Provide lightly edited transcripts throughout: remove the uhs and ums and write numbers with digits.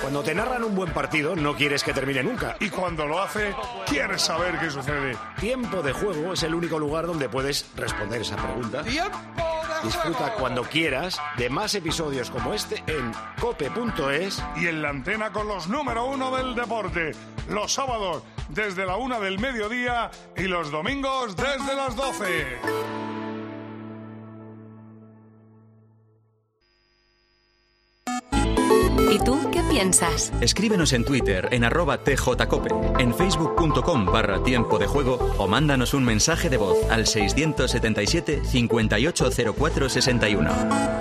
Cuando te narran un buen partido, no quieres que termine nunca. Y cuando lo hace, quieres saber qué sucede. Tiempo de Juego es el único lugar donde puedes responder esa pregunta. ¡Tiempo de Juego! Disfruta cuando quieras de más episodios como este en cope.es. Y en la antena con los número 1 del deporte. Los sábados desde la 1 del mediodía y los domingos desde las 12. ¿Y tú qué piensas? Escríbenos en Twitter en @tjcope, en facebook.com/tiempo de juego o mándanos un mensaje de voz al 677 580461.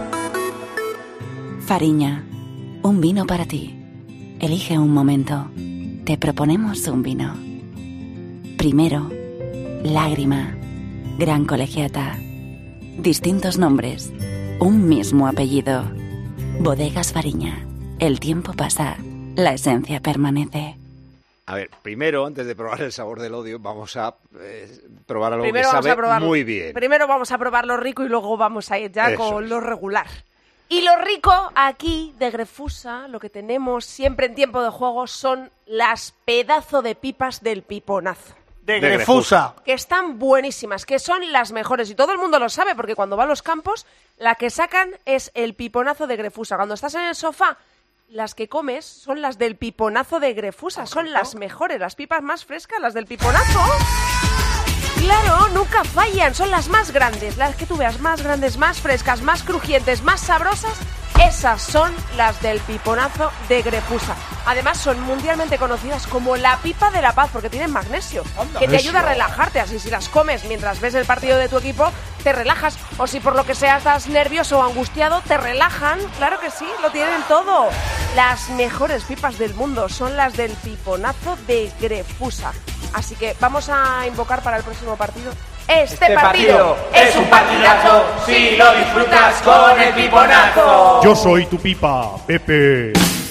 Fariña, un vino para ti. Elige un momento. Te proponemos un vino. Primero, Lágrima, Gran Colegiata. Distintos nombres, un mismo apellido. Bodegas Fariña. El tiempo pasa, la esencia permanece. A ver, primero, antes de probar el sabor del odio, vamos a probar algo Primero que vamos a sabe probarlo. muy bien. Primero vamos a probar lo rico y luego vamos a ir ya Eso con es. lo regular. Y lo rico aquí de Grefusa, lo que tenemos siempre en Tiempo de Juego, son las pedazo de pipas del piponazo. De Grefusa. Que están buenísimas, que son las mejores. Y todo el mundo lo sabe, porque cuando va a los campos, la que sacan es el piponazo de Grefusa. Cuando estás en el sofá, las que comes son las del piponazo de Grefusa. Son las mejores, las pipas más frescas, las del piponazo. Claro, nunca fallan, son las más grandes, las que tú veas más grandes, más frescas, más crujientes, más sabrosas, esas son las del piponazo de Grefusa. Además son mundialmente conocidas como la pipa de la paz porque tienen magnesio, que te ayuda a relajarte, así si las comes mientras ves el partido de tu equipo, te relajas, o si por lo que sea estás nervioso o angustiado, te relajan, claro que sí, lo tienen todo. Las mejores pipas del mundo son las del piponazo de Grefusa. Así que vamos a invocar para el próximo partido. Este partido es un partidazo si lo disfrutas con el piponazo. Yo soy tu pipa, Pepe.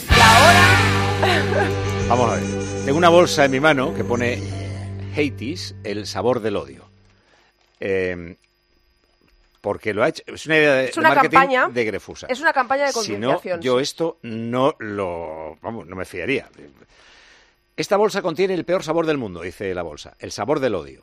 Vamos a ver. Tengo una bolsa en mi mano que pone Hades, el sabor del odio. Porque lo ha hecho. Es una idea de una marketing campaña de Grefusa. Es una campaña de Si no, concienciación. yo esto no me fiaría. Esta bolsa contiene el peor sabor del mundo, dice la bolsa, el sabor del odio.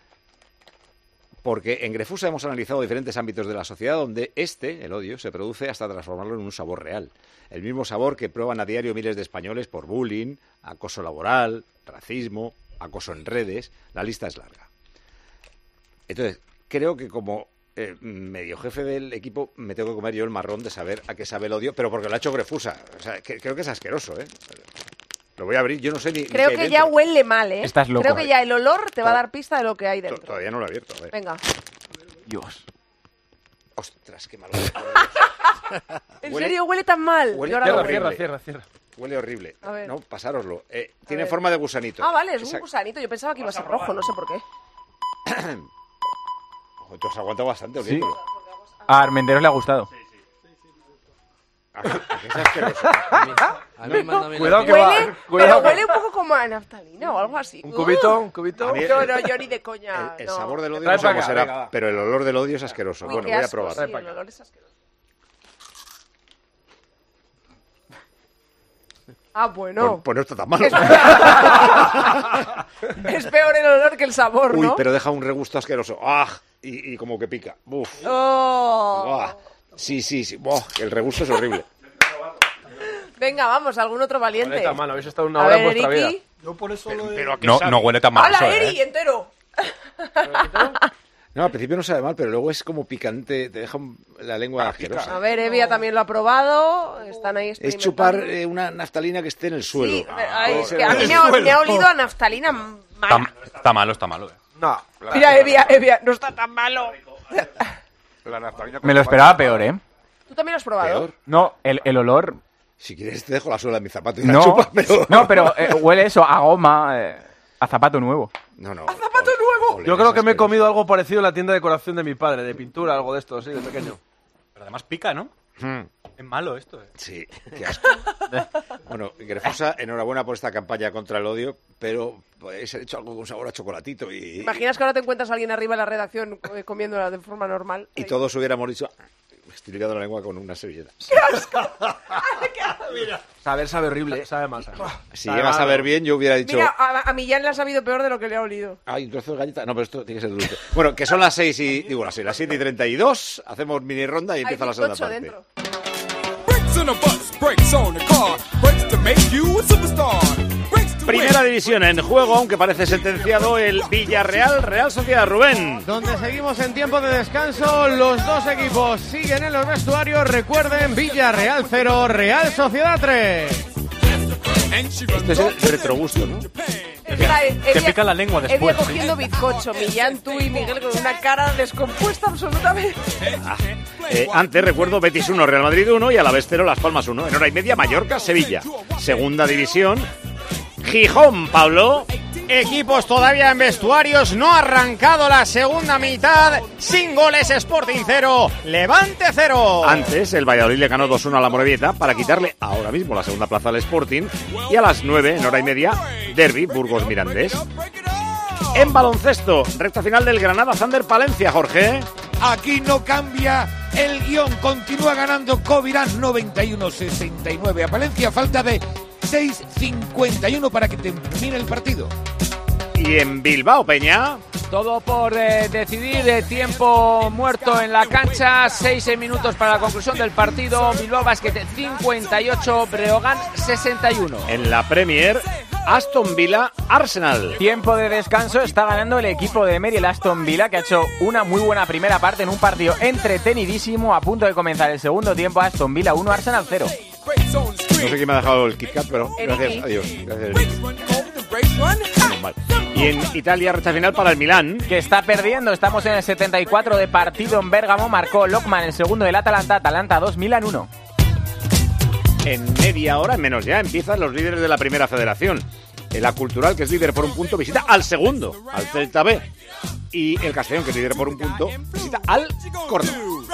Porque en Grefusa hemos analizado diferentes ámbitos de la sociedad donde el odio, se produce hasta transformarlo en un sabor real. El mismo sabor que prueban a diario miles de españoles por bullying, acoso laboral, racismo, acoso en redes. La lista es larga. Entonces, creo que como medio jefe del equipo me tengo que comer yo el marrón de saber a qué sabe el odio, pero porque lo ha hecho Grefusa. O sea, creo que es asqueroso, ¿eh? Lo voy a abrir, yo no sé ni Creo qué hay que ya dentro. huele mal, ¿eh? Estás loco. Creo que ya el olor te va a dar pista de lo que hay dentro. Todavía no lo he abierto, a ver. Venga. Dios. Ostras, qué malo. ¿En Huele- serio huele tan mal? huele Yo ahora lo horrible. pruebo. Cierra. Huele horrible. A ver. No, pasároslo. Tiene ver. forma de gusanito. Ah, vale, es un Esa- gusanito. Yo pensaba que iba a ser rojo, no sé por qué. Ojo, tú has aguantado bastante, Sí. oliéndolo. A Armenderos le ha gustado. ¿A qué es asqueroso? A mí mándame Cuidado la que pipa. va. Huele, Cuidado. pero huele un poco como a naftalina o algo así. Un cubito. A mí No, yo ni de coña. El no. sabor del odio Trae no sé para cómo acá, será, venga, va. pero el olor del odio es asqueroso. Uy, Bueno, qué voy a asco, probar. sí, el olor es asqueroso. Ah, bueno. Pues no está tan malo. Es peor el olor que el sabor, Uy, ¿no? pero deja un regusto asqueroso. ¡Ah! Y como que pica. ¡Uf! Oh. ¡Buah! Sí. ¡Buah! El regusto es horrible. Venga, vamos, algún otro valiente. Huele tan mal, habéis estado una A hora ver, en vuestra Eriki. vida. Yo por eso lo he... Pero ¿a qué No, sabe? no huele tan mal ¡Hala, eso, Eri, entero! No, al principio no sabe mal, pero luego es como picante, te deja la lengua asquerosa. A ver, Evia también lo ha probado. Están ahí Es experimentando. chupar una naftalina que esté en el suelo. Sí, ay, puede es ser que a mí horrible. me ha olido a naftalina mala. Está malo. No, Mira, Evia, no está tan malo. la naftalina... Me lo esperaba peor, ¿eh? ¿Tú también lo has probado? Peor. No, el olor... Si quieres te dejo la suela de mi zapato y la No, chupas, pero... pero huele eso, a goma, a zapato nuevo. No. ¡Zapato nuevo! Yo creo que me he comido algo parecido en la tienda de decoración de mi padre, de pintura, algo de esto, sí, de pequeño. Pero además pica, ¿no? Es malo esto, Sí, qué asco. Bueno, Grefusa, enhorabuena por esta campaña contra el odio, pero podéis haber hecho algo con sabor a chocolatito y... ¿Imaginas que ahora te encuentras a alguien arriba en la redacción comiéndola de forma normal? Y todos hubiéramos dicho... Me estoy limpiando la lengua con una servilleta. Mira. Sabe horrible. Sabe mal. Si llega a saber bien, yo hubiera dicho... Mira, a Millán le ha sabido peor de lo que le ha olido. Ay, un trozo de galleta. No, pero esto tiene que ser dulce. Bueno, que son las 6 y... Digo, las 7:32. Hacemos mini ronda y empieza la segunda parte. Dentro. Primera división en juego, aunque parece sentenciado el Villarreal, Real Sociedad. Rubén. Donde seguimos en tiempo de descanso, los dos equipos siguen en los vestuarios. Recuerden, Villarreal 0, Real Sociedad 3. Este es el retrogusto, ¿no? Te pica la lengua después. Evia cogiendo bizcocho, Millán, tú y Miguel con una cara descompuesta absolutamente. Antes recuerdo Betis 1, Real Madrid 1 y Alavés 0, Las Palmas 1. En hora y media, Mallorca, Sevilla. Segunda división, Gijón, Pablo. Equipos todavía en vestuarios, no ha arrancado la segunda mitad. Sin goles, Sporting 0, Levante 0. Antes, el Valladolid le ganó 2-1 a la Morevieta para quitarle ahora mismo la segunda plaza al Sporting. Y a las 9, en hora y media, Derbi, Burgos-Mirandés. En baloncesto, recta final del Granada Thunder Palencia, Jorge. Aquí no cambia el guión, continúa ganando Covirán 91-69 a Palencia, falta de 6:51 para que termine el partido. Y en Bilbao, Peña. Todo por decidir, tiempo muerto en la cancha, 6 minutos para la conclusión del partido. Bilbao Basket 58, Breogán 61. En la Premier, Aston Villa, Arsenal. Tiempo de descanso, está ganando el equipo de Emery, el Aston Villa, que ha hecho una muy buena primera parte en un partido entretenidísimo. A punto de comenzar el segundo tiempo, Aston Villa 1, Arsenal 0. No sé quién me ha dejado el Kit Kat, pero gracias a Dios. Y en Italia, recta final para el Milán. Que está perdiendo, estamos en el 74 de partido en Bérgamo. Marcó Lockman el segundo del Atalanta, Atalanta 2, Milán 1. En media hora, menos ya, empiezan los líderes de la primera federación. La Cultural, que es líder por un punto, visita al segundo, al Celta B. Y el Castellón, que es líder por un punto, visita al Córdoba.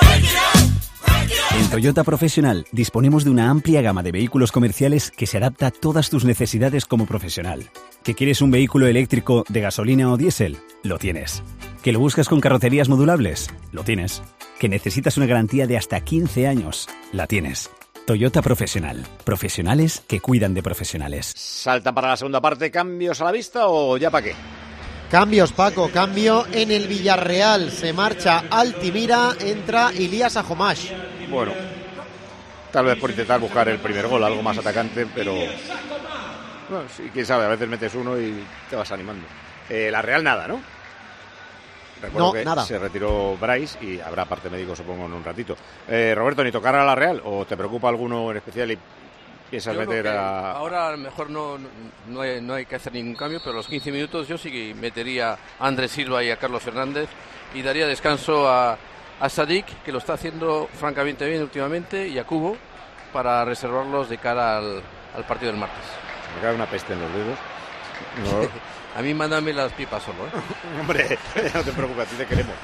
En Toyota Profesional disponemos de una amplia gama de vehículos comerciales que se adapta a todas tus necesidades como profesional. ¿Que quieres un vehículo eléctrico de gasolina o diésel? Lo tienes. ¿Que lo buscas con carrocerías modulables? Lo tienes. ¿Que necesitas una garantía de hasta 15 años? La tienes. Toyota Profesional. Profesionales que cuidan de profesionales. ¿Salta para la segunda parte cambios a la vista o ya para qué? Cambios, Paco, cambio en el Villarreal. Se marcha Altimira, entra Ilías Ajomash. Bueno, tal vez por intentar buscar el primer gol, algo más atacante, pero... Bueno, sí, quién sabe, a veces metes uno y te vas animando. La Real nada, ¿no? Recuerdo que nada. Se retiró Bryce y habrá parte médico, supongo, en un ratito. Roberto, ¿ni tocar a la Real o te preocupa alguno en especial y piensas meter a...? Ahora a lo mejor no hay que hacer ningún cambio, pero a los 15 minutos yo sí que metería a Andrés Silva y a Carlos Fernández y daría descanso a Sadik, que lo está haciendo francamente bien últimamente, y a Cubo, para reservarlos de cara al partido del martes. Me cae una peste en los dedos. No. A mí mándame las pipas solo, ¿eh? Hombre, no te preocupes, a ti te queremos.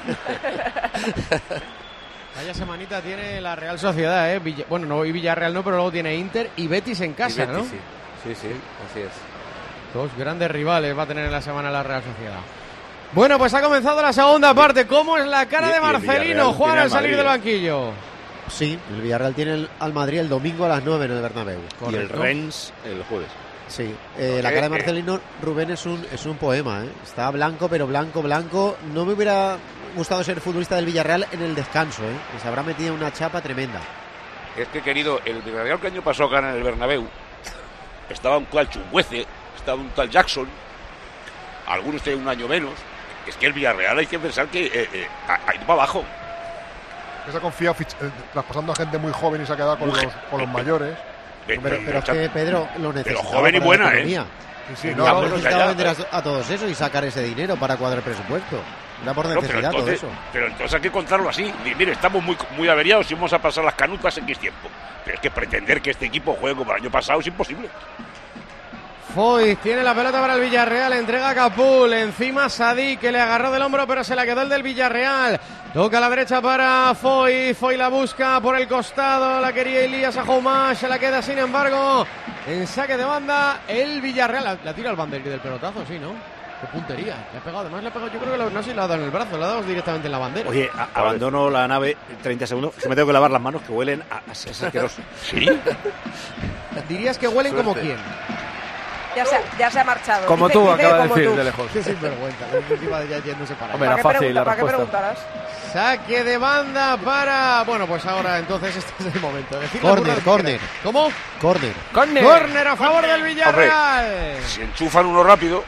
Vaya semanita tiene la Real Sociedad, ¿eh? Bueno, no, y Villarreal no, pero luego tiene Inter y Betis en casa, Betis, ¿no? Sí, así es. Dos grandes rivales va a tener en la semana la Real Sociedad. Bueno, pues ha comenzado la segunda parte. ¿Cómo es la cara de Marcelino, Juan, al salir del banquillo? Sí, el Villarreal tiene al Madrid el domingo a las 9 en el Bernabéu. Correcto. Y el Rennes el jueves. Sí, la cara de Marcelino, Rubén, es un poema, ¿eh? Está blanco, pero blanco. No me hubiera gustado ser futbolista del Villarreal en el descanso, ¿eh? Se habrá metido una chapa tremenda. Es que, querido, el Villarreal que el año pasado gana en el Bernabéu, estaba un tal Chumbuece, estaba un tal Jackson, algunos tienen un año menos. Es que el Villarreal hay que pensar que ha ido para abajo. Se ha confiado traspasando a gente muy joven y se ha quedado con los mayores. Pero es que Pedro lo necesita. Pero joven y buena, ¿eh? Necesitaba vender a todos esos y sacar ese dinero para cuadrar el presupuesto. Era por necesidad todo eso. Pero entonces hay que contarlo así. Mire, estamos muy averiados y vamos a pasar las canutas en X tiempo. Pero es que pretender que este equipo juegue como el año pasado es imposible. Foy tiene la pelota para el Villarreal, entrega a Capul, encima Sadik, que le agarró del hombro pero se la quedó el del Villarreal. Toca a la derecha para Foy la busca por el costado, la quería Ilías Ajomash, se la queda sin embargo en saque de banda el Villarreal. La tira al banderín del pelotazo, sí, ¿no? Qué puntería. Le ha pegado, además le ha pegado, yo creo que no sé si le ha dado en el brazo, le ha dado directamente en la bandera. Oye, abandono la nave 30 segundos, que me tengo que lavar las manos, que huelen a asqueroso. ¿Sí? ¿Dirías que huelen como quién? Ya se ha marchado. Como dice, tú, dice acaba de como decir tú. de lejos. Qué sinvergüenza, encima ya yéndose para Hombre, allá. era fácil la ¿Para qué respuesta. preguntarás? Saque de banda para... Bueno, pues ahora entonces este es el momento. Córner. ¿Cómo? Córner. Córner a favor del Villarreal. Hombre, si enchufan uno rápido.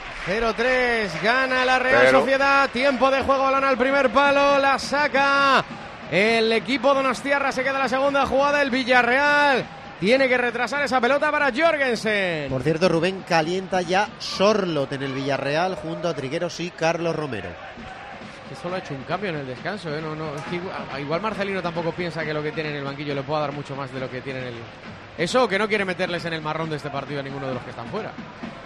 0-3, gana la Real Sociedad. Tiempo de juego, balón al primer palo, la saca el equipo donostiarra. Se queda la segunda jugada, el Villarreal tiene que retrasar esa pelota para Jorgensen. Por cierto, Rubén, calienta ya Sorlot en el Villarreal junto a Trigueros y Carlos Romero. Que solo ha hecho un cambio en el descanso, ¿eh? No, es que igual Marcelino tampoco piensa que lo que tiene en el banquillo le pueda dar mucho más de lo que tiene en el... Eso, que no quiere meterles en el marrón de este partido a ninguno de los que están fuera.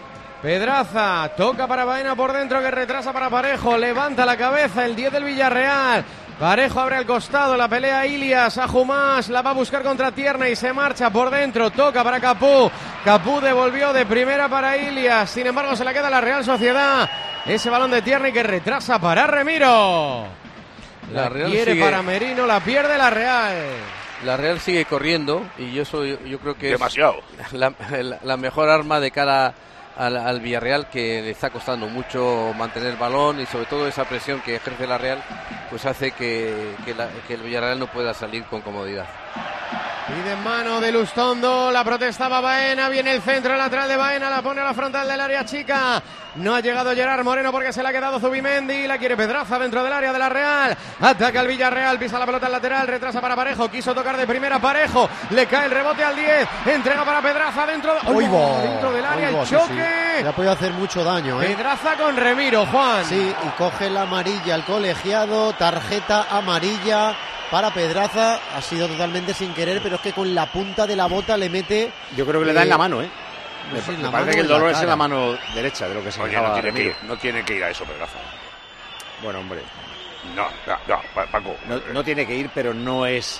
Pedraza, toca para Baena por dentro, que retrasa para Parejo, levanta la cabeza el 10 del Villarreal. Parejo abre al costado, la pelea Ilias, Ajumás, la va a buscar contra Tierney, se marcha por dentro, toca para Capú. Capú devolvió de primera para Ilias, sin embargo se la queda la Real Sociedad. Ese balón de Tierney que retrasa para Remiro. La Real quiere sigue... para Merino, la pierde la Real. La Real sigue corriendo y yo creo que demasiado. Es la mejor arma de cara al Villarreal, que le está costando mucho mantener el balón, y sobre todo esa presión que ejerce la Real pues hace que el Villarreal no pueda salir con comodidad. Pide en mano de Lustondo, la protestaba Baena, viene el centro lateral de Baena, la pone a la frontal del área chica. No ha llegado Gerard Moreno porque se le ha quedado Zubimendi, la quiere Pedraza dentro del área de la Real. Ataca el Villarreal, pisa la pelota al lateral, retrasa para Parejo, quiso tocar de primera Parejo, le cae el rebote al 10, entrega para Pedraza dentro del área, el choque. Sí. Le ha podido hacer mucho daño, ¿eh? Pedraza con Remiro, Juan. Sí, y coge la amarilla el colegiado, tarjeta amarilla para Pedraza. Ha sido totalmente sin querer, pero es que con la punta de la bota le mete... Yo creo que le da en la mano, ¿eh? Me parece que el dolor es en la mano derecha de lo que se llama. No tiene que ir a eso, Pedraza. Bueno, hombre. No, Paco. No tiene que ir, pero no es...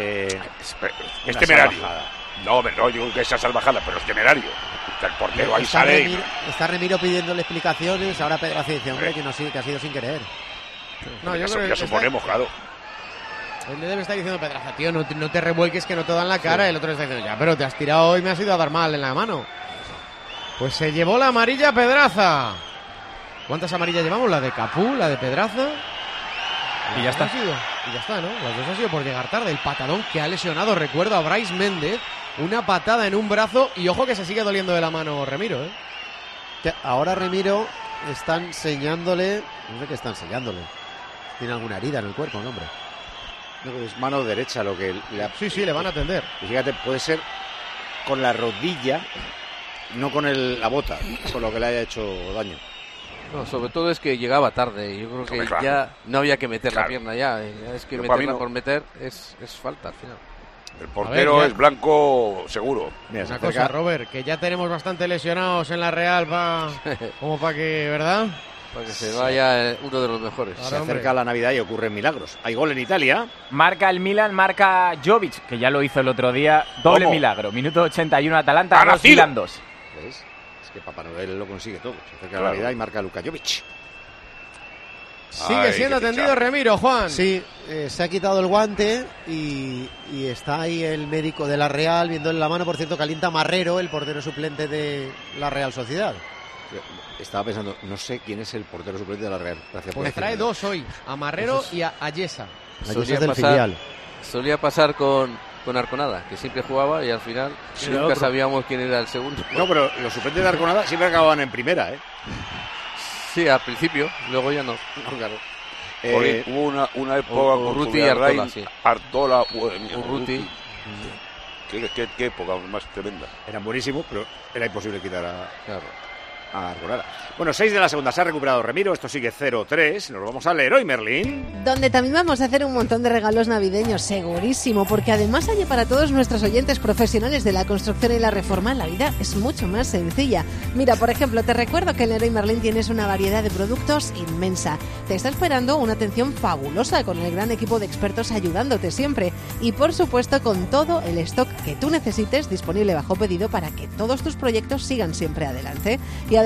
es temerario. No digo que sea salvajada, pero es temerario. El portero ahí sale. Está Remiro pidiéndole explicaciones. Ahora Pedraza dice, hombre, que ha sido sin querer. No, yo creo que ya suponemos, claro. Él le debe estar diciendo, Pedraza, tío, no te revuelques, que no te dan la cara. Sí. El otro le está diciendo, ya, pero te has tirado y me has ido a dar mal en la mano. Pues se llevó la amarilla Pedraza. ¿Cuántas amarillas llevamos? La de Capú, la de Pedraza. Y ya está. Y ya está, ¿no? Las dos han sido por llegar tarde. El patadón que ha lesionado, recuerdo, a Brais Méndez. Una patada en un brazo y ojo que se sigue doliendo de la mano Remiro, ¿eh? Que ahora Remiro está enseñándole... No sé qué está enseñándole. Tiene alguna herida en el cuerpo, ¿no, hombre? Es mano derecha lo que Sí, le van a atender. Y fíjate, puede ser con la rodilla, no con la bota, con lo que le haya hecho daño. No, sobre todo es que llegaba tarde. Yo creo que ya no había que meter la pierna ya. Es que meterla por meter es falta al final. El portero es blanco seguro. Mira, una cosa, Robert, que ya tenemos bastante lesionados en la Real, como para que, ¿verdad? Para que se vaya uno de los mejores. Se acerca la Navidad y ocurren milagros. Hay gol en Italia. Marca el Milan, marca Jovic, que ya lo hizo el otro día. Doble milagro. Minuto 81, Atalanta 2, Milan 2. ¿Ves? Es que Papá Noel lo consigue todo. Se acerca la Navidad y marca Luka Jovic. Sigue siendo atendido Remiro, Juan. Sí, se ha quitado el guante y está ahí el médico de la Real viéndole la mano. Por cierto, calienta Marrero, el portero suplente de la Real Sociedad. Estaba pensando, no sé quién es el portero suplente de la Real. Gracias pues trae dos hoy, a Marrero y a Yesa. Solía pasar con Arconada, que siempre jugaba y al final nunca sabíamos quién era el segundo. No, pero los suplentes de Arconada siempre acababan en primera, ¿eh? Sí, al principio, luego ya no. Claro. Hubo una época con Urruti y Artola, sí. Artola, Urruti. Qué época más tremenda. Eran buenísimos, pero era imposible quitar a Arconada. Bueno, 6 de la segunda, se ha recuperado Remiro, esto sigue 0-3, nos vamos al Leroy Merlin. Donde también vamos a hacer un montón de regalos navideños, segurísimo, porque además hay para todos nuestros oyentes profesionales de la construcción y la reforma, la vida es mucho más sencilla. Mira, por ejemplo, te recuerdo que en Leroy Merlin tienes una variedad de productos inmensa. Te está esperando una atención fabulosa con el gran equipo de expertos ayudándote siempre. Y por supuesto con todo el stock que tú necesites disponible bajo pedido para que todos tus proyectos sigan siempre adelante. Y además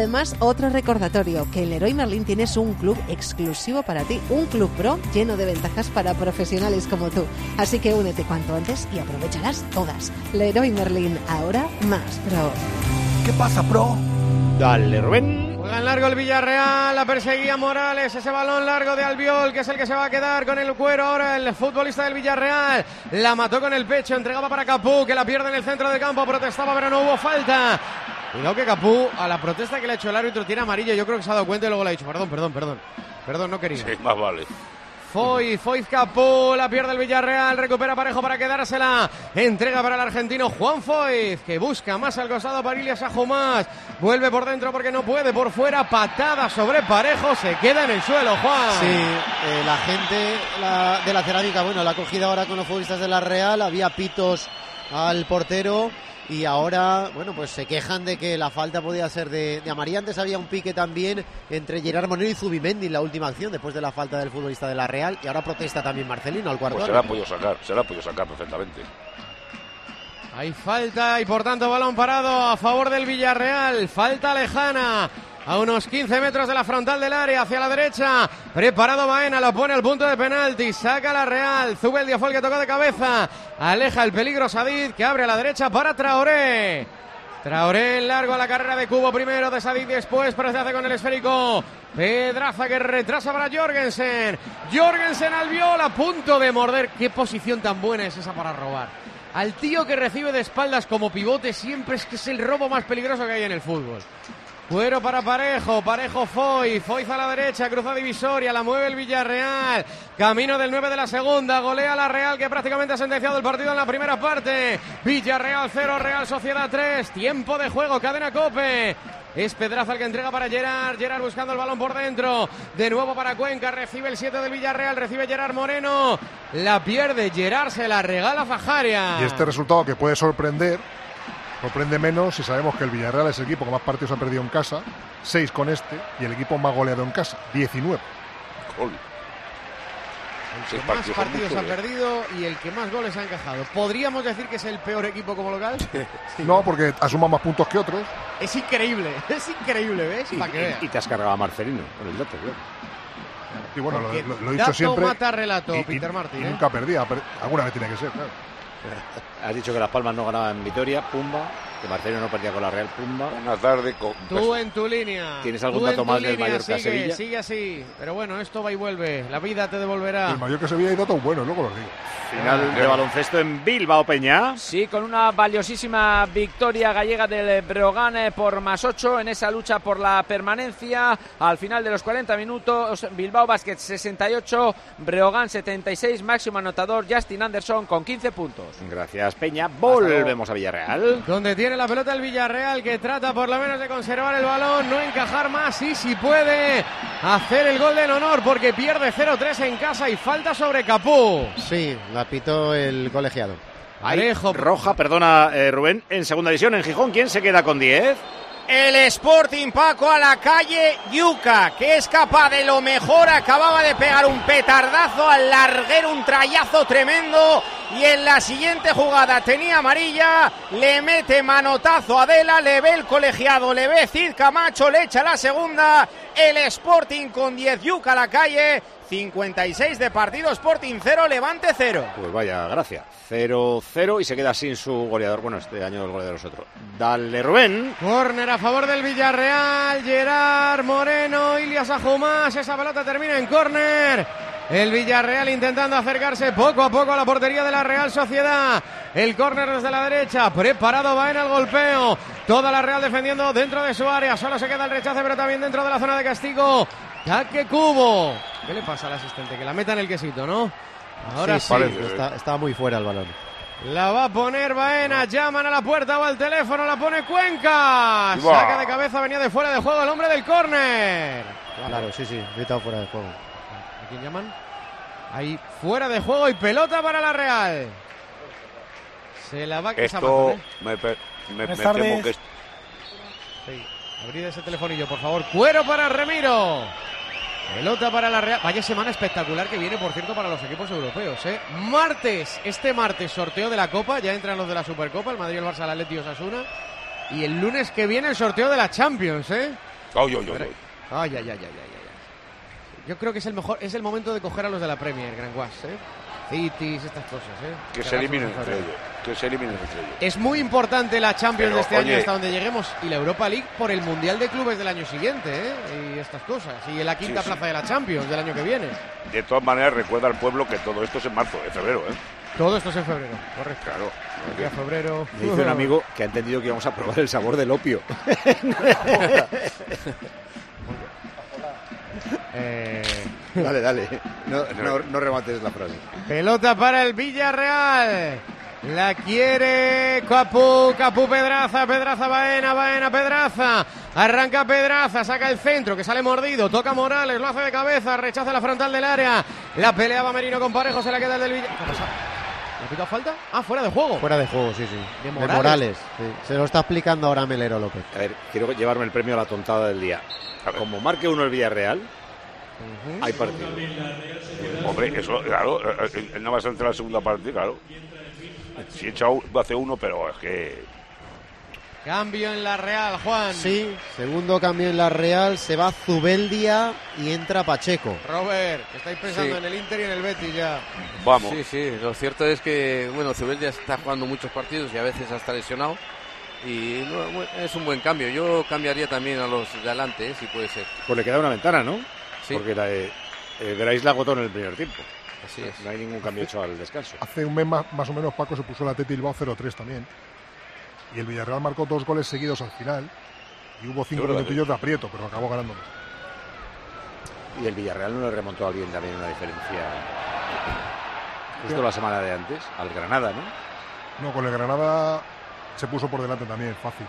Además, otro recordatorio, que en Leroy Merlin tienes un club exclusivo para ti, un club pro lleno de ventajas para profesionales como tú. Así que únete cuanto antes y aprovecharás todas. Leroy Merlin, ahora más pro. ¿Qué pasa, pro? Dale, Rubén. Juega en largo el Villarreal, la perseguía Morales, ese balón largo de Albiol, que es el que se va a quedar con el cuero ahora el futbolista del Villarreal. La mató con el pecho, entregaba para Capú, que la pierde en el centro del campo, protestaba pero no hubo falta. Cuidado que Capú, a la protesta que le ha hecho el árbitro, tiene amarillo, yo creo que se ha dado cuenta y luego le ha dicho, perdón, no quería. Sí, más vale. Foyth Capú, la pierde el Villarreal, recupera Parejo para quedársela, entrega para el argentino Juan Foyth, que busca más al costado para Ilyas Ajumás, vuelve por dentro porque no puede, por fuera, patada sobre Parejo, se queda en el suelo, Juan. Sí, la gente de la Cerámica, bueno, la ha cogido ahora con los futbolistas de la Real, había pitos al portero. Y ahora, bueno, pues se quejan de que la falta podía ser de amarilla. Antes había un pique también entre Gerard Moreno y Zubimendi en la última acción, después de la falta del futbolista de la Real. Y ahora protesta también Marcelino al cuarto. Pues se la ha podido sacar perfectamente. Hay falta y por tanto balón parado a favor del Villarreal. Falta lejana. A unos 15 metros de la frontal del área, hacia la derecha. Preparado Baena, lo pone al punto de penalti. Saca la Real. Zubeldia fue el que tocó de cabeza. Aleja el peligro Sadid, que abre a la derecha para Traoré. Traoré en largo a la carrera de Cubo primero, de Sadid después, pero se hace con el esférico. Pedraza que retrasa para Jorgensen. Jorgensen Albiol a punto de morder. Qué posición tan buena es esa para robar. Al tío que recibe de espaldas como pivote siempre es que es el robo más peligroso que hay en el fútbol. Cuero para Parejo Foyth a la derecha, cruza divisoria, la mueve el Villarreal, camino del 9 de la segunda, golea la Real que prácticamente ha sentenciado el partido en la primera parte. Villarreal 0, Real Sociedad 3, tiempo de juego, cadena COPE. Es Pedraza el que entrega para Gerard buscando el balón por dentro, de nuevo para Cuenca, recibe el 7 del Villarreal, recibe Gerard Moreno, la pierde Gerard, se la regala Fajaria. Y este resultado que puede sorprende menos si sabemos que el Villarreal es el equipo que más partidos ha perdido en casa, 6 con este, y el equipo más goleado en casa, 19. El que más partidos ha perdido y el que más goles ha encajado. ¿Podríamos decir que es el peor equipo como local? Sí. No, porque asuma más puntos que otros. Es increíble, ¿ves? Para que veas. Y te has cargado a Marcelino con el dato, claro. Y bueno, lo he dicho siempre. Mata relato, Peter Martin. Nunca perdía, alguna vez tiene que ser, claro. Has dicho que Las Palmas no ganaba en Vitoria, pumba. Que Marcelino no perdía con la Real, pumba. Una tarde con... Tú en tu línea. ¿Tienes algún dato más del Mallorca-Sevilla? Sigue así. Pero bueno, esto va y vuelve. La vida te devolverá. El Mallorca-Sevilla hay datos buenos, luego los digo. Final de baloncesto en Bilbao, Peña. Sí, con una valiosísima victoria gallega del Breogán por +8 en esa lucha por la permanencia. Al final de los 40 minutos, Bilbao Basket 68, Breogán 76, máximo anotador Justin Anderson con 15 puntos. Gracias, Peña. Volvemos a Villarreal. Donde tiene la pelota el Villarreal, que trata por lo menos de conservar el balón, no encajar más y si puede hacer el gol del honor porque pierde 0-3 en casa y falta sobre Capú. Sí, la pitó el colegiado. Parejo. Roja, perdona, Rubén, en segunda división, en Gijón, ¿quién se queda con 10? El Sporting, Paco, a la calle Yuca, que es capaz de lo mejor, acababa de pegar un petardazo al larguero, un trayazo tremendo, y en la siguiente jugada tenía amarilla, le mete manotazo a Adela, le ve el colegiado, le ve Cid Camacho, le echa la segunda, el Sporting con 10, Yuca a la calle, 56 de partido, Sporting 0, Levante 0. Pues vaya, gracias. 0-0 y se queda sin su goleador. Bueno, este año el goleador es otro. Dale, Rubén. Córner a favor del Villarreal. Gerard Moreno, Ilyas Ajumás. Esa pelota termina en córner. El Villarreal intentando acercarse poco a poco a la portería de la Real Sociedad. El córner desde la derecha. Preparado Baena el golpeo. Toda la Real defendiendo dentro de su área. Solo se queda el rechace, pero también dentro de la zona de castigo. Jaque Cubo. ¿Qué le pasa al asistente? Que la meta en el quesito, ¿no? Ahora sí. Está muy fuera el balón. La va a poner Baena, llaman a la puerta o al teléfono, la pone Cuenca. Saca de cabeza, venía de fuera de juego el hombre del córner. Claro, sí, gritado fuera de juego. ¿A quién llaman? Ahí fuera de juego y pelota para la Real. Se la va a quitar. Esto me temo que... Sí, abrid ese telefonillo, por favor. Cuero para Remiro. Pelota para la Real. Vaya semana espectacular que viene, por cierto, para los equipos europeos, ¿eh? Este martes sorteo de la Copa, ya entran los de la Supercopa, el Madrid, el Barça, el Atleti y Osasuna. Y el lunes que viene el sorteo de la Champions, ¿eh? Yo creo que es el mejor, es el momento de coger a los de la Premier, Gran Guas, Cities, estas cosas, Que se eliminen entre ellos. Es muy importante la Champions de este año hasta donde lleguemos y la Europa League por el Mundial de Clubes del año siguiente, y estas cosas. Y la quinta plaza de la Champions del año que viene. De todas maneras, recuerda al pueblo que todo esto es en marzo, en febrero, Todo esto es en febrero, correcto. Claro. Aquí a febrero. Me dice un amigo que ha entendido que íbamos a probar el sabor del opio. Dale. No remates la frase. Pelota para el Villarreal. La quiere Capú Pedraza, Baena, Pedraza. Arranca Pedraza, saca el centro, que sale mordido. Toca Morales, lo hace de cabeza, rechaza la frontal del área. La peleaba Merino con Parejo, se la queda el del Villarreal. ¿Qué ha pasado? ¿Le ha pitado falta? Fuera de juego. Fuera de juego, sí. De Morales. Sí. Se lo está explicando ahora Melero López. A ver, quiero llevarme el premio a la tontada del día. Como marque uno el Villarreal, hay partido. Hombre, eso, claro, él no va a entrar en la segunda parte, claro. Si echa hace uno, pero es que... Cambio en la Real, Juan. Sí, segundo cambio en la Real, se va Zubeldia y entra Pacheco. Robert, estáis pensando en el Inter y en el Betis ya. Vamos. Sí, lo cierto es que, Zubeldia está jugando muchos partidos y a veces hasta lesionado. Y es un buen cambio. Yo cambiaría también a los de adelante, si puede ser. Pues le queda una ventana, ¿no? Sí. Porque Grace la agotó en el primer tiempo. Así es. No hay ningún cambio hecho al descanso. Hace un mes más o menos, Paco, se puso la Athletic Bilbao 0-3 también. Y el Villarreal marcó 2 goles seguidos al final. Y hubo 5 minutillos de aprieto, pero acabó ganándolo. Y el Villarreal no le remontó a alguien también una diferencia. Justo la semana de antes, al Granada, ¿no? No, con el Granada se puso por delante también, fácil.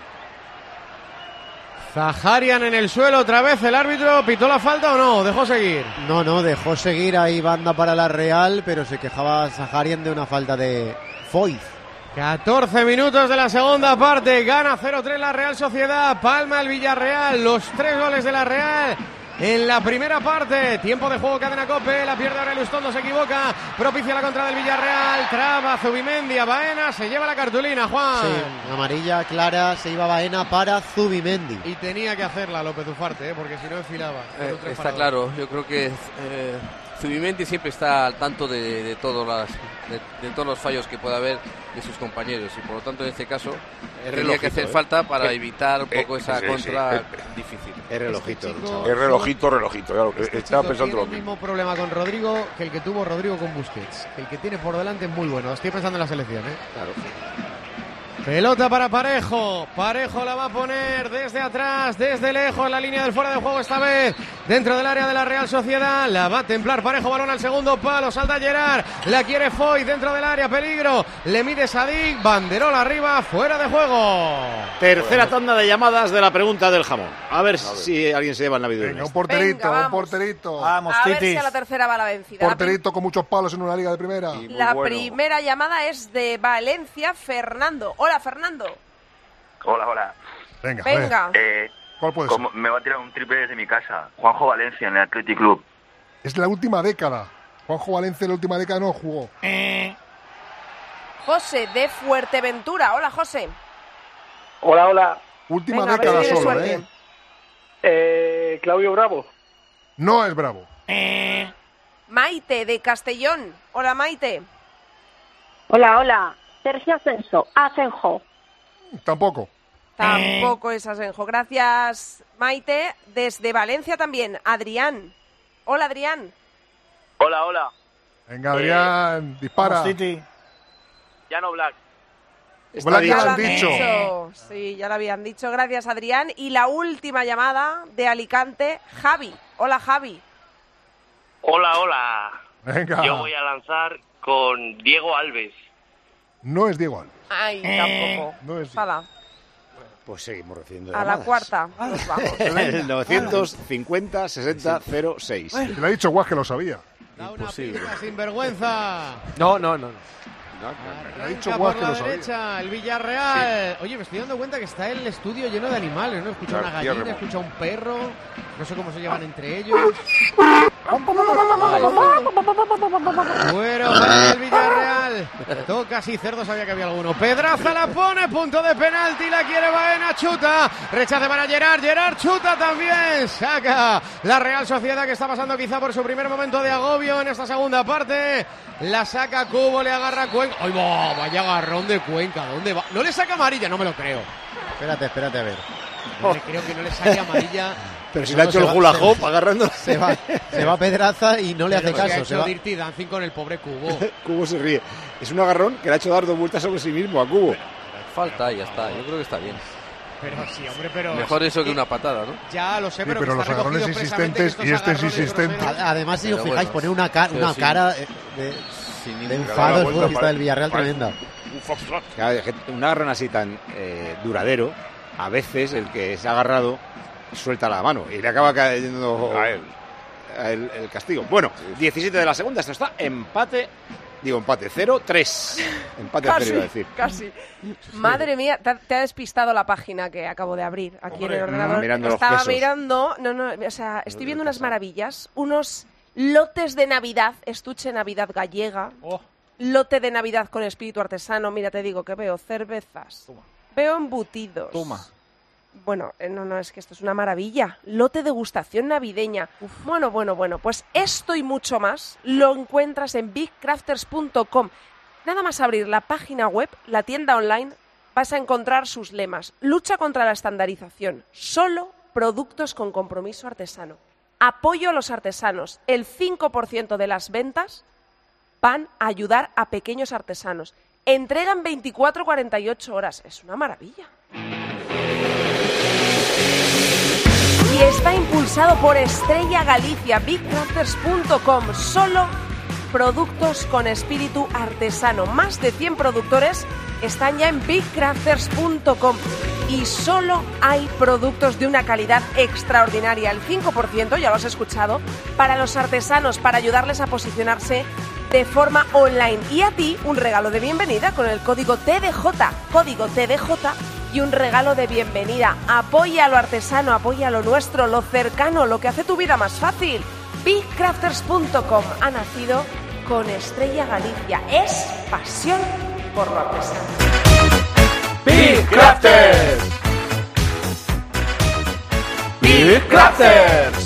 Zaharian en el suelo otra vez, el árbitro pitó la falta o no, dejó seguir. No, dejó seguir, ahí banda para la Real, pero se quejaba Zaharian de una falta de Foyth. 14 minutos de la segunda parte, gana 0-3 la Real Sociedad, palma el Villarreal, los 3 goles de la Real en la primera parte. Tiempo de juego, cadena COPE, la pierde Aurelio Ustondo, se equivoca, propicia la contra del Villarreal, traba Zubimendi, a Baena, se lleva la cartulina, Juan. Sí, amarilla clara, se iba Baena para Zubimendi. Y tenía que hacerla López Ufarte, porque si no enfilaba. Está claro, yo creo que Zubimendi siempre está al tanto de todos los fallos que pueda haber de sus compañeros, y por lo tanto en este caso tenía que hacer falta para evitar un poco esa contra difícil. Es relojito. Es relojito, claro. Estaba pensando lo mismo. El mismo problema con Rodrigo que el que tuvo Rodrigo con Busquets. El que tiene por delante es muy bueno. Estoy pensando en la selección, Claro. Pelota para Parejo. Parejo la va a poner desde atrás, desde lejos, la línea del fuera de juego esta vez. Dentro del área de la Real Sociedad. La va a templar Parejo, balón al segundo palo. Salta Gerard. La quiere Foy dentro del área. Peligro. Le mide Sadik. Banderola arriba, fuera de juego. Tercera tanda de llamadas de la pregunta del jamón. A ver si alguien se lleva el navideño. Venga, un porterito. Vamos, a ver si a la tercera va la vencida. Porterito con muchos palos en una liga de primera. La primera llamada es de Valencia, Fernando. Hola, Fernando. Hola. Venga. ¿Cuál puede ser? Me va a tirar un triple desde mi casa. Juanjo Valencia en el Athletic Club. Es la última década. Juanjo Valencia en la última década no jugó. José de Fuerteventura. Hola, José. Hola. Última década solo, Claudio Bravo. No es Bravo. Maite de Castellón. Hola, Maite. Hola. Sergio Asenjo. Tampoco es Asenjo. Gracias, Maite. Desde Valencia también, Adrián. Hola, Adrián. Hola. Venga, Adrián, dispara. Llano Black. Black ya lo han dicho. Sí, ya lo habían dicho. Gracias, Adrián. Y la última llamada de Alicante, Javi. Hola, Javi. Hola. Venga. Yo voy a lanzar con Diego Alves. No es Diego Alves. Ay, tampoco. No es Fala. Pues seguimos recibiendo llamadas. A la cuarta nos vamos. 950 60 06. Le ha dicho Guas que lo sabía. Imposible. Sinvergüenza. No. Le ha dicho Arranca Guas por que la lo sabía. derecha, el Villarreal. Oye, me estoy dando cuenta que está el estudio lleno de animales, ¿no? He escuchado una gallina, he escuchado un perro. No sé cómo se llevan entre ellos. Bueno, para el Villarreal. Real. Toca, sí, Cerdo sabía que había alguno. Pedraza la pone, punto de penalti, la quiere Baena, chuta. Rechace para Gerard chuta también. Saca la Real Sociedad, que está pasando quizá por su primer momento de agobio en esta segunda parte. La saca Cubo, le agarra Cuenca. ¡Ay, va! Vaya agarrón de Cuenca, ¿dónde va? ¿No le saca amarilla? No me lo creo. Espérate, a ver. No le creo que no le saque amarilla. Pero si le ha hecho el hula hoop agarrando. Se va Pedraza y no le hace caso. Ha hecho Dirty Dancing con el pobre Cubo. Cubo se ríe. Es un agarrón que le ha hecho dar 2 vueltas sobre sí mismo a Cubo. Falta y ya está. Yo creo que está bien. Pero sí, hombre, pero... Mejor eso que una patada, ¿no? Ya lo sé, pero, sí, pero los agarrones insistentes y este es insistente. Además, si os fijáis, pone una cara de enfado el futbolista del Villarreal tremenda. Un agarrón así tan duradero, a veces el que se ha agarrado suelta la mano y le acaba cayendo a él el castigo. Bueno, 17 de la segunda, esto está empate 0-3. Empate a 0, iba a decir. Casi. Madre mía, te ha despistado la página que acabo de abrir aquí en el ordenador. Estaba mirando, o sea, estoy viendo unas maravillas, unos lotes de Navidad, estuche Navidad gallega, lote de Navidad con espíritu artesano. Mira, te digo que veo cervezas, veo embutidos. Bueno, no, es que esto es una maravilla. Lote degustación navideña. Bueno, pues esto y mucho más lo encuentras en bigcrafters.com. Nada más abrir la página web, la tienda online, vas a encontrar sus lemas. Lucha contra la estandarización. Solo productos con compromiso artesano. Apoyo a los artesanos. El 5% de las ventas van a ayudar a pequeños artesanos. Entregan 24-48 horas. Es una maravilla. Y está impulsado por Estrella Galicia, bigcrafters.com. Solo productos con espíritu artesano. Más de 100 productores están ya en bigcrafters.com. Y solo hay productos de una calidad extraordinaria. El 5%, ya lo has escuchado, para los artesanos, para ayudarles a posicionarse de forma online. Y a ti, un regalo de bienvenida con el código TDJ. Código TDJ. Y un regalo de bienvenida. Apoya a lo artesano, apoya a lo nuestro, lo cercano, lo que hace tu vida más fácil. bigcrafters.com ha nacido con Estrella Galicia. Es pasión por lo artesano. Big Crafters. Big Crafters.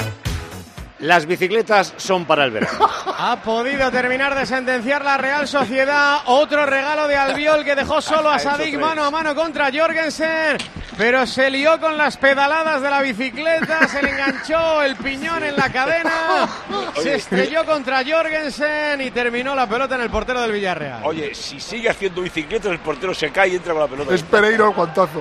Las bicicletas son para el verano. Ha podido terminar de sentenciar la Real Sociedad. Otro regalo de Albiol que dejó solo a Sadik mano a mano contra Jorgensen. Pero se lió con las pedaladas de la bicicleta. Se le enganchó el piñón en la cadena. Se estrelló contra Jorgensen y terminó la pelota en el portero del Villarreal. Oye, si sigue haciendo bicicletas, el portero se cae y entra con la pelota. Es Pereiro el guantazo.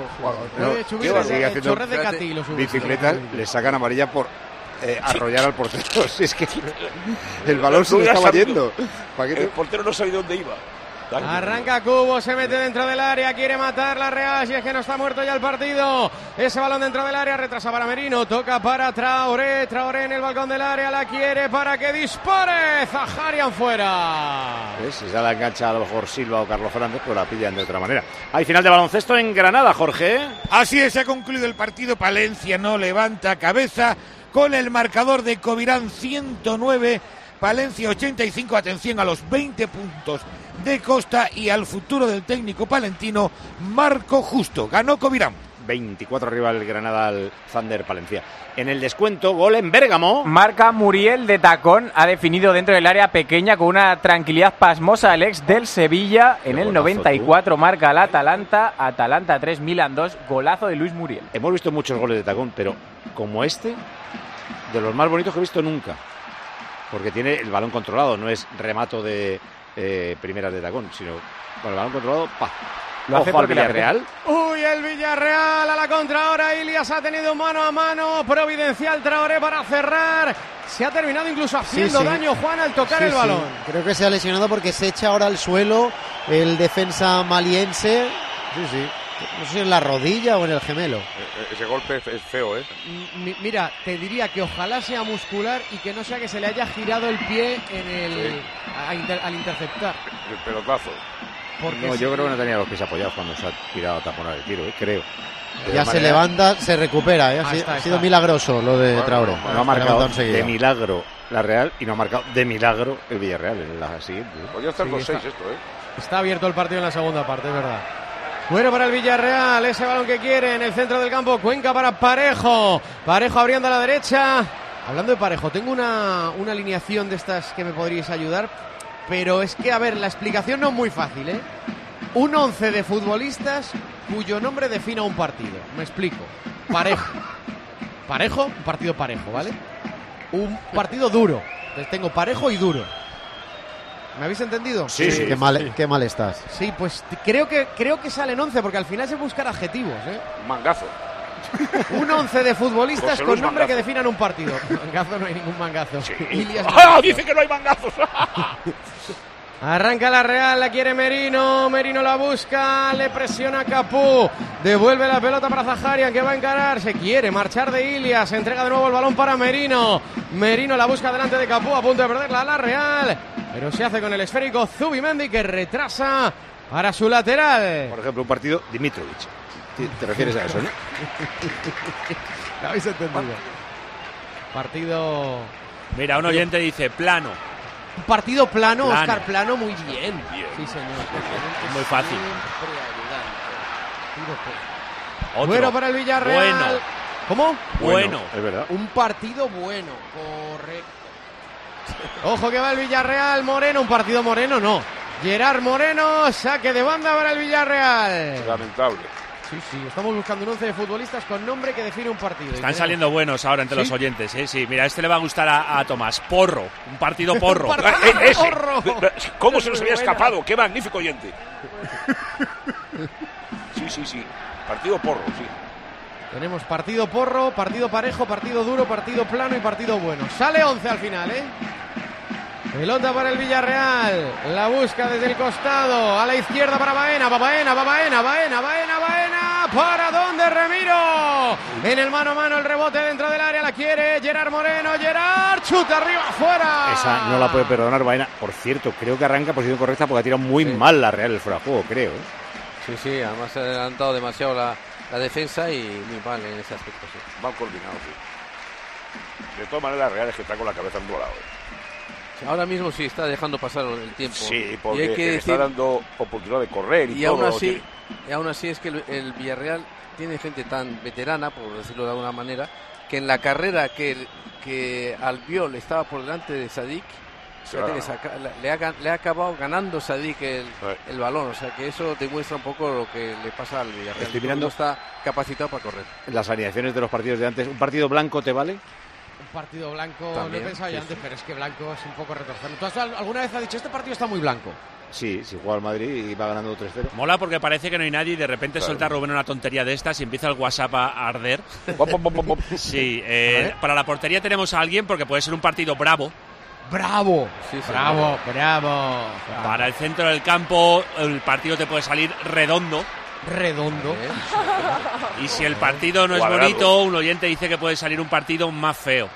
Sigue haciendo bicicletas, le sacan amarilla por arrollar al portero. Si es que el balón se le estaba yendo. El portero no sabía dónde iba. Arranca Cubo, se mete dentro del área, quiere matar la Real, si es que no está muerto ya el partido. Ese balón dentro del área, retrasa para Merino, toca para Traoré en el balcón del área, la quiere para que dispare. Zaharian fuera. Si se la engancha a lo mejor Silva o Carlos Fernández, pues la pillan de otra manera. Hay final de baloncesto en Granada, Jorge. Así es, se ha concluido el partido. Palencia no levanta cabeza con el marcador de Covirán 109, Palencia 85. Atención a los 20 puntos de Costa y al futuro del técnico palentino Marco Justo. Ganó Covirán. 24 arriba el Granada al Thunder Palencia. En el descuento, gol en Bérgamo. Marca Muriel de tacón. Ha definido dentro del área pequeña con una tranquilidad pasmosa el ex del Sevilla. En el 94 marca al Atalanta 3, Milan 2. Golazo de Luis Muriel. Hemos visto muchos goles de tacón, pero como este, de los más bonitos que he visto nunca. Porque tiene el balón controlado, no es remato de primeras de tacón, sino con el balón controlado, ¡pa! Lo hace al Villarreal. Uy, el Villarreal a la contra ahora. Ilias ha tenido mano a mano. Providencial Traoré para cerrar. Se ha terminado incluso haciendo daño Juan al tocar el balón. Creo que se ha lesionado porque se echa ahora al suelo el defensa maliense. No sé si en la rodilla o en el gemelo. Ese golpe es feo, ¿eh? Mira, te diría que ojalá sea muscular y que no sea que se le haya girado el pie al interceptar. El pelotazo. No, yo creo que no tenía los pies apoyados cuando se ha tirado a taponar el tiro, creo. Ya se levanta, se recupera, Ha sido milagroso lo de Traoré. No ha marcado de milagro la Real y no ha marcado de milagro el Villarreal en la siguiente. Podría estar con 6 esto, Está abierto el partido en la segunda parte, es verdad. Bueno para el Villarreal, ese balón que quiere en el centro del campo. Cuenca para Parejo. Parejo abriendo a la derecha. Hablando de Parejo, tengo una alineación de estas que me podríais ayudar, pero es que, a ver, la explicación no es muy fácil, ¿eh? Un 11 de futbolistas cuyo nombre defina un partido. Me explico. Parejo. Parejo, un partido parejo, ¿vale? Un partido duro. Entonces tengo parejo y duro. ¿Me habéis entendido? Sí. Qué mal estás. Sí, pues creo que salen 11, porque al final se buscan adjetivos, ¿eh? Mangazo. Un 11 de futbolistas José con Luis nombre Mangazo. que definan un partido. Mangazo no hay ningún mangazo. Ilias ¡Ah! Dice que no hay mangazos. Arranca la Real, la quiere Merino. Merino la busca, le presiona Capú. Devuelve la pelota para Zaharian, que va a encarar. Se quiere marchar de Ilias. Se entrega de nuevo el balón para Merino. Merino la busca delante de Capú, a punto de perderla la Real. Pero se hace con el esférico Zubimendi, que retrasa para su lateral. Por ejemplo, un partido Dimitrovic. ¿Te refieres a eso, no? ¿Lo habéis entendido? Partido... Mira, un oyente dice plano. Un partido plano, Plano. Óscar Plano, muy bien. Sí, señor. Muy fácil. Otro. Bueno para el Villarreal. Bueno. ¿Cómo? Bueno. Es verdad. Un partido bueno, correcto. Ojo que va el Villarreal, Moreno, un partido Moreno, no. Gerard Moreno, saque de banda para el Villarreal. Lamentable. Sí, estamos buscando un 11 de futbolistas con nombre que define un partido. Están saliendo buenos ahora entre los oyentes, ¿eh? Sí, mira, este le va a gustar a Tomás. Porro, un partido porro. Ese. ¿Cómo se nos había escapado? ¡Qué magnífico oyente! Sí. Partido porro, sí. Tenemos partido porro, partido parejo, partido duro, partido plano y partido bueno. Sale 11 al final, ¿eh? Pelota para el Villarreal. La busca desde el costado. A la izquierda para Baena. Baena. ¿Para dónde, Remiro? En el mano a mano, el rebote dentro del área. La quiere Gerard Moreno. Gerard, chuta arriba, fuera. Esa no la puede perdonar Baena. Por cierto, creo que arranca posición correcta porque ha tirado muy mal la Real el fuera de juego, creo. Sí, además se ha adelantado demasiado la defensa y muy mal en ese aspecto, sí. Mal coordinado, sí. De todas maneras, la Real es que está con la cabeza en volado. Ahora mismo sí está dejando pasar el tiempo. Sí, porque y hay que está dando oportunidad de correr y todo. Aún así es que el Villarreal tiene gente tan veterana, por decirlo de alguna manera, que en la carrera que Albiol estaba por delante de Sadik, le ha acabado ganando Sadik el balón. O sea que eso demuestra un poco lo que le pasa al Villarreal. Estoy mirando, no está capacitado para correr. Las alineaciones de los partidos de antes. ¿Un partido blanco te vale? Un partido blanco, también, lo he pensado ya sí, antes, pero es que blanco es un poco retorcido. ¿Tú alguna vez has dicho, este partido está muy blanco? Sí, si juega al Madrid y va ganando 3-0. Mola porque parece que no hay nadie y de repente suelta Rubén una tontería de estas y empieza el WhatsApp a arder. Sí, para la portería tenemos a alguien porque puede ser un partido bravo. ¡Bravo! Sí, ¡Bravo! Para el centro del campo el partido te puede salir redondo. Y si el partido no es bonito, un oyente dice que puede salir un partido más feo.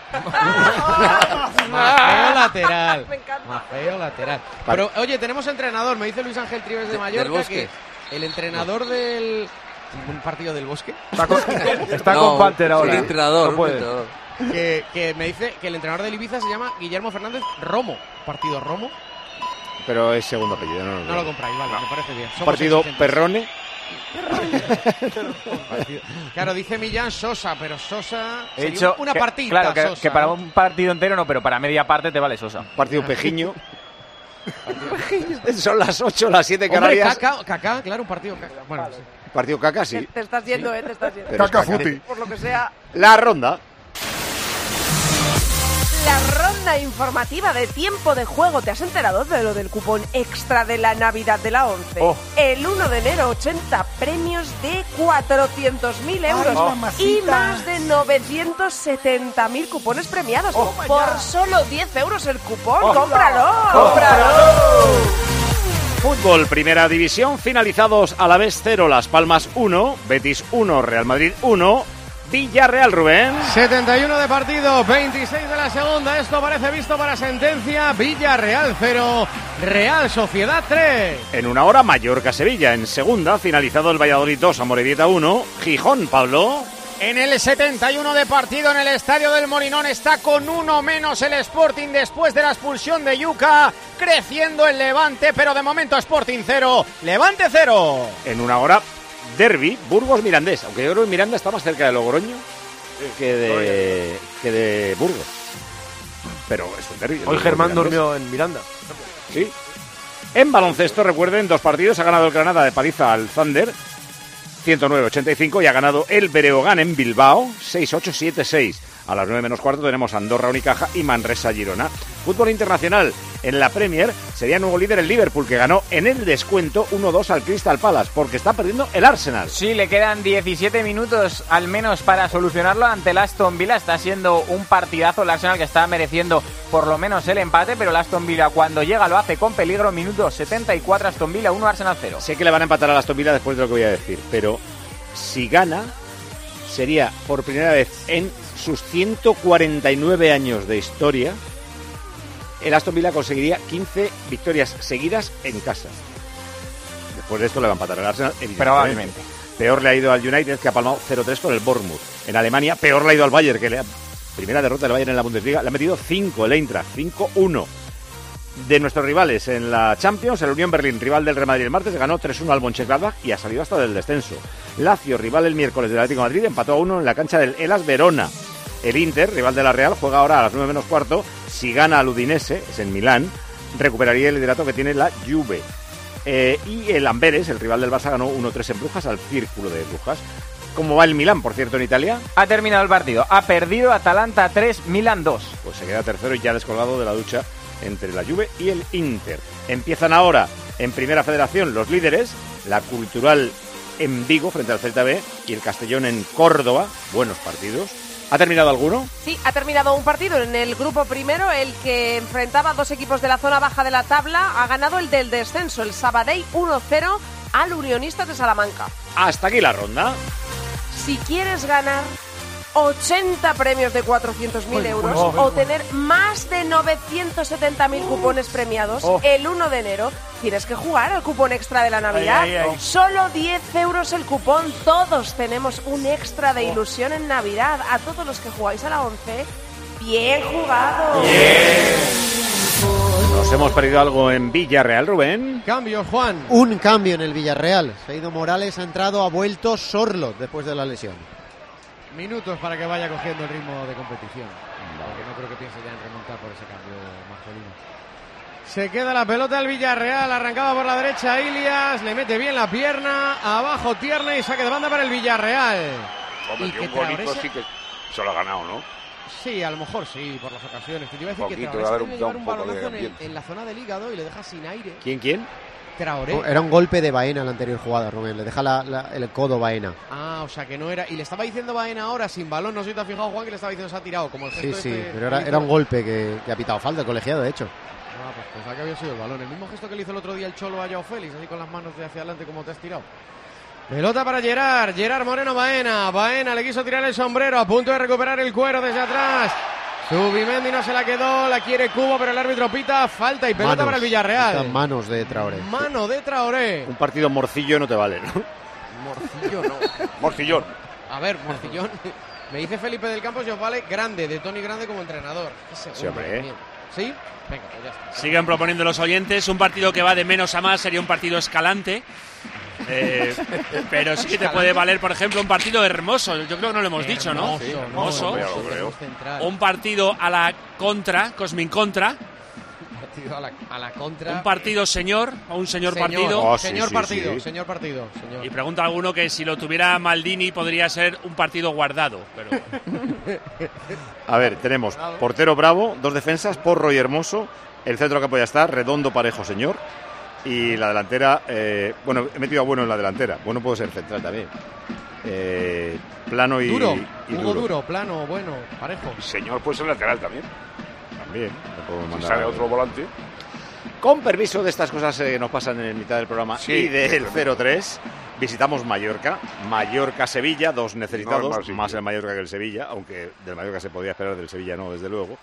Más lateral. Me encanta. Más feo lateral. Pero, oye, tenemos entrenador. Me dice Luis Ángel Trives de Mallorca que el entrenador del... ¿Un partido del Bosque? Está con Panther ahora. El entrenador. No puede. Que me dice que el entrenador del Ibiza se llama Guillermo Fernández Romo. ¿Partido Romo? Pero es segundo apellido. No lo compráis, vale, me parece bien. Somos Partido exigentes. Perrone. Claro, dice Millán Sosa, pero Sosa He sería dicho una que, partida. claro, Sosa, que para ¿no? un partido entero no, pero para media parte te vale Sosa. Partido Pejiño. Son las 8, las 7 Hombre, Canarias. Caca, claro, un partido Caca. Bueno, sí. Partido Caca, sí. Te estás yendo, te estás yendo. Pero es Caca Caca. Futi. Por lo que sea. La ronda. La ronda informativa de tiempo de juego. ¿Te has enterado de lo del cupón extra de la Navidad de la 11? Oh. El 1 de enero, 80 premios de 400.000 euros y más de 970.000 cupones premiados. Por solo 10 euros el cupón. ¡Cómpralo! Fútbol, primera división, finalizados a la vez 0, Las Palmas 1, Betis 1, Real Madrid 1, Villarreal, Rubén. 71 de partido, 26 de la segunda. Esto parece visto para sentencia. Villarreal 0, Real Sociedad 3. En una hora, Mallorca-Sevilla. En segunda, finalizado el Valladolid 2, Amorebieta 1, Gijón, Pablo. En el 71 de partido en el Estadio del Molinón está con uno menos el Sporting después de la expulsión de Yuca, creciendo el Levante, pero de momento Sporting 0, Levante 0. En una hora, derbi, Burgos-Mirandés, aunque yo creo que Miranda está más cerca de Logroño que de Burgos. Pero es un derbi. Hoy Germán durmió en Miranda. Sí. En baloncesto, recuerden, 2 partidos, ha ganado el Granada de paliza al Thunder, 109-85, y ha ganado el Breogán en Bilbao, 6-8, 7-6. A las 9 menos cuarto tenemos Andorra Unicaja y Manresa Girona. Fútbol internacional. En la Premier sería nuevo líder el Liverpool, que ganó en el descuento 1-2 al Crystal Palace, porque está perdiendo el Arsenal. Sí, le quedan 17 minutos al menos para solucionarlo ante el Aston Villa. Está siendo un partidazo el Arsenal, que está mereciendo por lo menos el empate, pero el Aston Villa cuando llega lo hace con peligro. Minuto 74, Aston Villa 1, Arsenal 0. Sé que le van a empatar al Aston Villa después de lo que voy a decir, pero si gana sería por primera vez en sus 149 años de historia, el Aston Villa conseguiría 15 victorias seguidas en casa. Después de esto le va a empatar el Arsenal, probablemente. Peor le ha ido al United, que ha palmado 0-3 con el Bournemouth. En Alemania, peor le ha ido al Bayern, primera derrota del Bayern en la Bundesliga, le ha metido 5 el Eintracht, 5-1. De nuestros rivales en la Champions, el Unión Berlín, rival del Real Madrid el martes, ganó 3-1 al Mönchengladbach y ha salido hasta del descenso. Lazio, rival el miércoles del Atlético de Madrid, empató a 1 en la cancha del Hellas Verona. El Inter, rival de la Real, juega ahora a las 9 menos cuarto. Si gana al Udinese, es en Milán, recuperaría el liderato que tiene la Juve. Y el Amberes, el rival del Barça, ganó 1-3 en Brujas al Círculo de Brujas. ¿Cómo va el Milán, por cierto, en Italia? Ha terminado el partido, ha perdido Atalanta 3, Milán 2. Pues se queda tercero y ya descolgado de la ducha entre la Juve y el Inter. Empiezan ahora en Primera Federación los líderes, la Cultural en Vigo frente al Celta B y el Castellón en Córdoba. Buenos partidos. ¿Ha terminado alguno? Sí, ha terminado un partido en el grupo primero, el que enfrentaba a 2 equipos de la zona baja de la tabla. Ha ganado el del descenso, el Sabadell 1-0 al Unionistas de Salamanca. Hasta aquí la ronda. Si quieres ganar 80 premios de 400.000 euros o tener más de 970.000 cupones premiados el 1 de enero, tienes que jugar al cupón extra de la Navidad. Solo 10 euros el cupón. Todos tenemos un extra de ilusión en Navidad. A todos los que jugáis a la 11, bien jugado. Nos hemos perdido algo en Villarreal, Rubén. Cambios, Juan. Un cambio en el Villarreal. Se ha ido Morales, ha entrado, ha vuelto Sorlo después de la lesión. Minutos para que vaya cogiendo el ritmo de competición. Porque no creo que piense ya en remontar por ese cambio, Marcelino. Se queda la pelota el Villarreal, arrancaba por la derecha Ilias, le mete bien la pierna, abajo Tierney y saque de banda para el Villarreal. Hombre, que un golito sí que se lo ha ganado, ¿no? Sí, a lo mejor sí, por las ocasiones. Te iba a decir que poquito, Traoré da llevar un un poco de balonazo ambiente. en la zona del hígado y le deja sin aire. ¿Quién? Traoré. Era un golpe de Baena la anterior jugada, Rubén. Le deja el codo Baena. Ah, o sea que no era. Y le estaba diciendo Baena ahora sin balón. No sé si te has fijado, Juan, que le estaba diciendo se ha tirado. Como el gesto Sí, pero era un golpe que ha pitado falta el colegiado, de hecho. Ah, pues pensaba que había sido el balón. El mismo gesto que le hizo el otro día el Cholo a Joao Félix, así con las manos de hacia adelante como te has tirado. Pelota para Gerard Moreno Baena. Baena le quiso tirar el sombrero, a punto de recuperar el cuero desde atrás. Zubimendi no se la quedó, la quiere Cubo, pero el árbitro pita falta y pelota para el Villarreal. Están manos de Traoré. Mano de Traoré. Un partido morcillo no te vale, ¿no? Morcillo no. Morcillón. A ver, morcillón. Me dice Felipe del Campo si os vale grande, de Tony Grande como entrenador. Sí, hombre. ¿Sí? Venga, pues ya está. Siguen proponiendo los oyentes, un partido que va de menos a más, sería un partido escalante. Pero sí que te puede valer, por ejemplo, un partido hermoso. Yo creo que no lo hemos dicho, ¿no? Hermoso. Un partido a la contra, Cosmin contra. A la contra. Un partido señor o un señor partido. Señor partido. Y pregunta alguno que si lo tuviera Maldini podría ser un partido guardado. Pero... A ver, tenemos portero Bravo, 2 defensas, Porro y Hermoso. El centro campo ya está, Redondo, Parejo, señor. Y la delantera, he metido a Bueno en la delantera. Bueno puede ser central también. Plano y duro. Y Hugo duro, plano, bueno, Parejo. Señor puede ser lateral también. También. Le podemos mandar si sale otro volante. Con permiso de estas cosas que nos pasan en mitad del programa y del 0-3, visitamos Mallorca. Mallorca-Sevilla, 2 necesitados, más el Mallorca que el Sevilla, aunque del Mallorca se podía esperar, del Sevilla no, desde luego.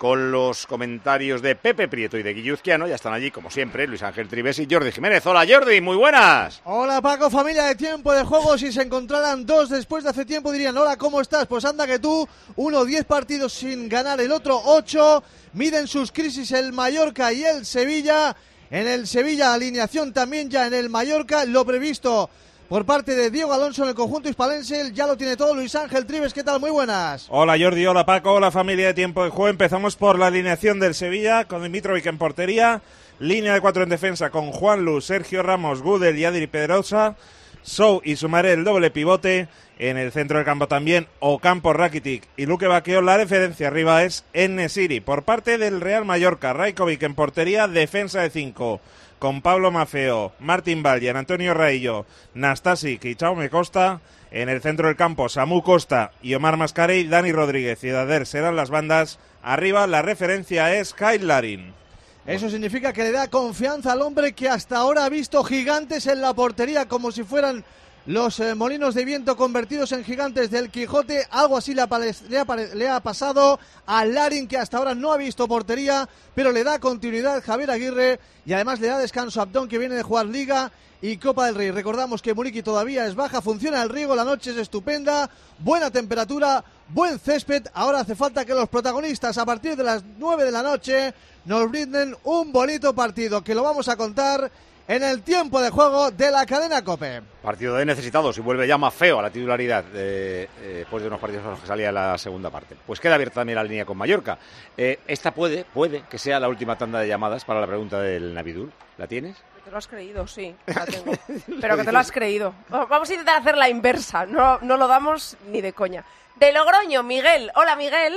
con los comentarios de Pepe Prieto y de Guilluzquiano. Ya están allí, como siempre, Luis Ángel Trives y Jordi Jiménez. Hola, Jordi, muy buenas. Hola, Paco, familia de Tiempo de Juego. Si se encontraran dos después de hace tiempo dirían, hola, ¿cómo estás? Pues anda que tú, uno 10 partidos sin ganar, el otro 8. Miden sus crisis el Mallorca y el Sevilla. En el Sevilla, alineación también ya en el Mallorca. Lo previsto por parte de Diego Alonso en el conjunto hispalense, ya lo tiene todo Luis Ángel Trives. ¿Qué tal? Muy buenas. Hola Jordi, hola Paco, hola familia de Tiempo de Juego. Empezamos por la alineación del Sevilla con Dimitrovic en portería, línea de 4 en defensa con Juanlu, Sergio Ramos, Gudel y Adri Pedrosa, Sou y Sumaré el doble pivote. En el centro del campo también Ocampo, Rakitic y Luque Baqueo. La referencia arriba es En-Nesyri. Por parte del Real Mallorca, Rajkovic en portería, defensa de 5 con Pablo Maffeo, Martín Vallian, Antonio Raillo, Nastasic y Jaume Costa. En el centro del campo, Samu Costa y Omar Mascarell, Dani Rodríguez y Dader serán las bandas. Arriba la referencia es Kyle Larin. Eso significa que le da confianza al hombre que hasta ahora ha visto gigantes en la portería, como si fueran los molinos de viento convertidos en gigantes del Quijote. Algo así le ha pasado a Larin, que hasta ahora no ha visto portería, pero le da continuidad Javier Aguirre y además le da descanso a Abdón, que viene de jugar Liga y Copa del Rey. Recordamos que Muriqui todavía es baja, funciona el riego, la noche es estupenda, buena temperatura, buen césped. Ahora hace falta que los protagonistas a partir de las 9 de la noche nos brinden un bonito partido, que lo vamos a contar en el Tiempo de Juego de la cadena COPE. Partido de necesitados y vuelve ya Maffeo a la titularidad después de unos partidos a los que salía en la segunda parte. Pues queda abierta también la línea con Mallorca. Esta puede que sea la última tanda de llamadas para la pregunta del Navidul. ¿La tienes? Te lo has creído, sí, la tengo. Pero que te lo has creído. Vamos a intentar hacer la inversa, no lo damos ni de coña. De Logroño, Miguel. Hola, Miguel.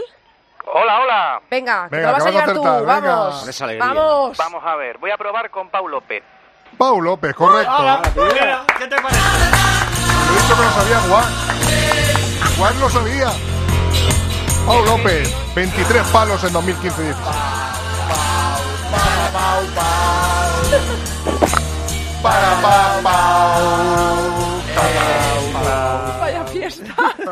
Hola. Venga, que te lo vas a llevar tú, vamos. Con esa alegría. Vamos. Vamos a ver, voy a probar con Pau López. Pau López, correcto. ¿Qué te parece? Lo he dicho que lo sabía Juan. Juan lo sabía. Pau López, 23 palos en 2015-16. Vaya fiesta.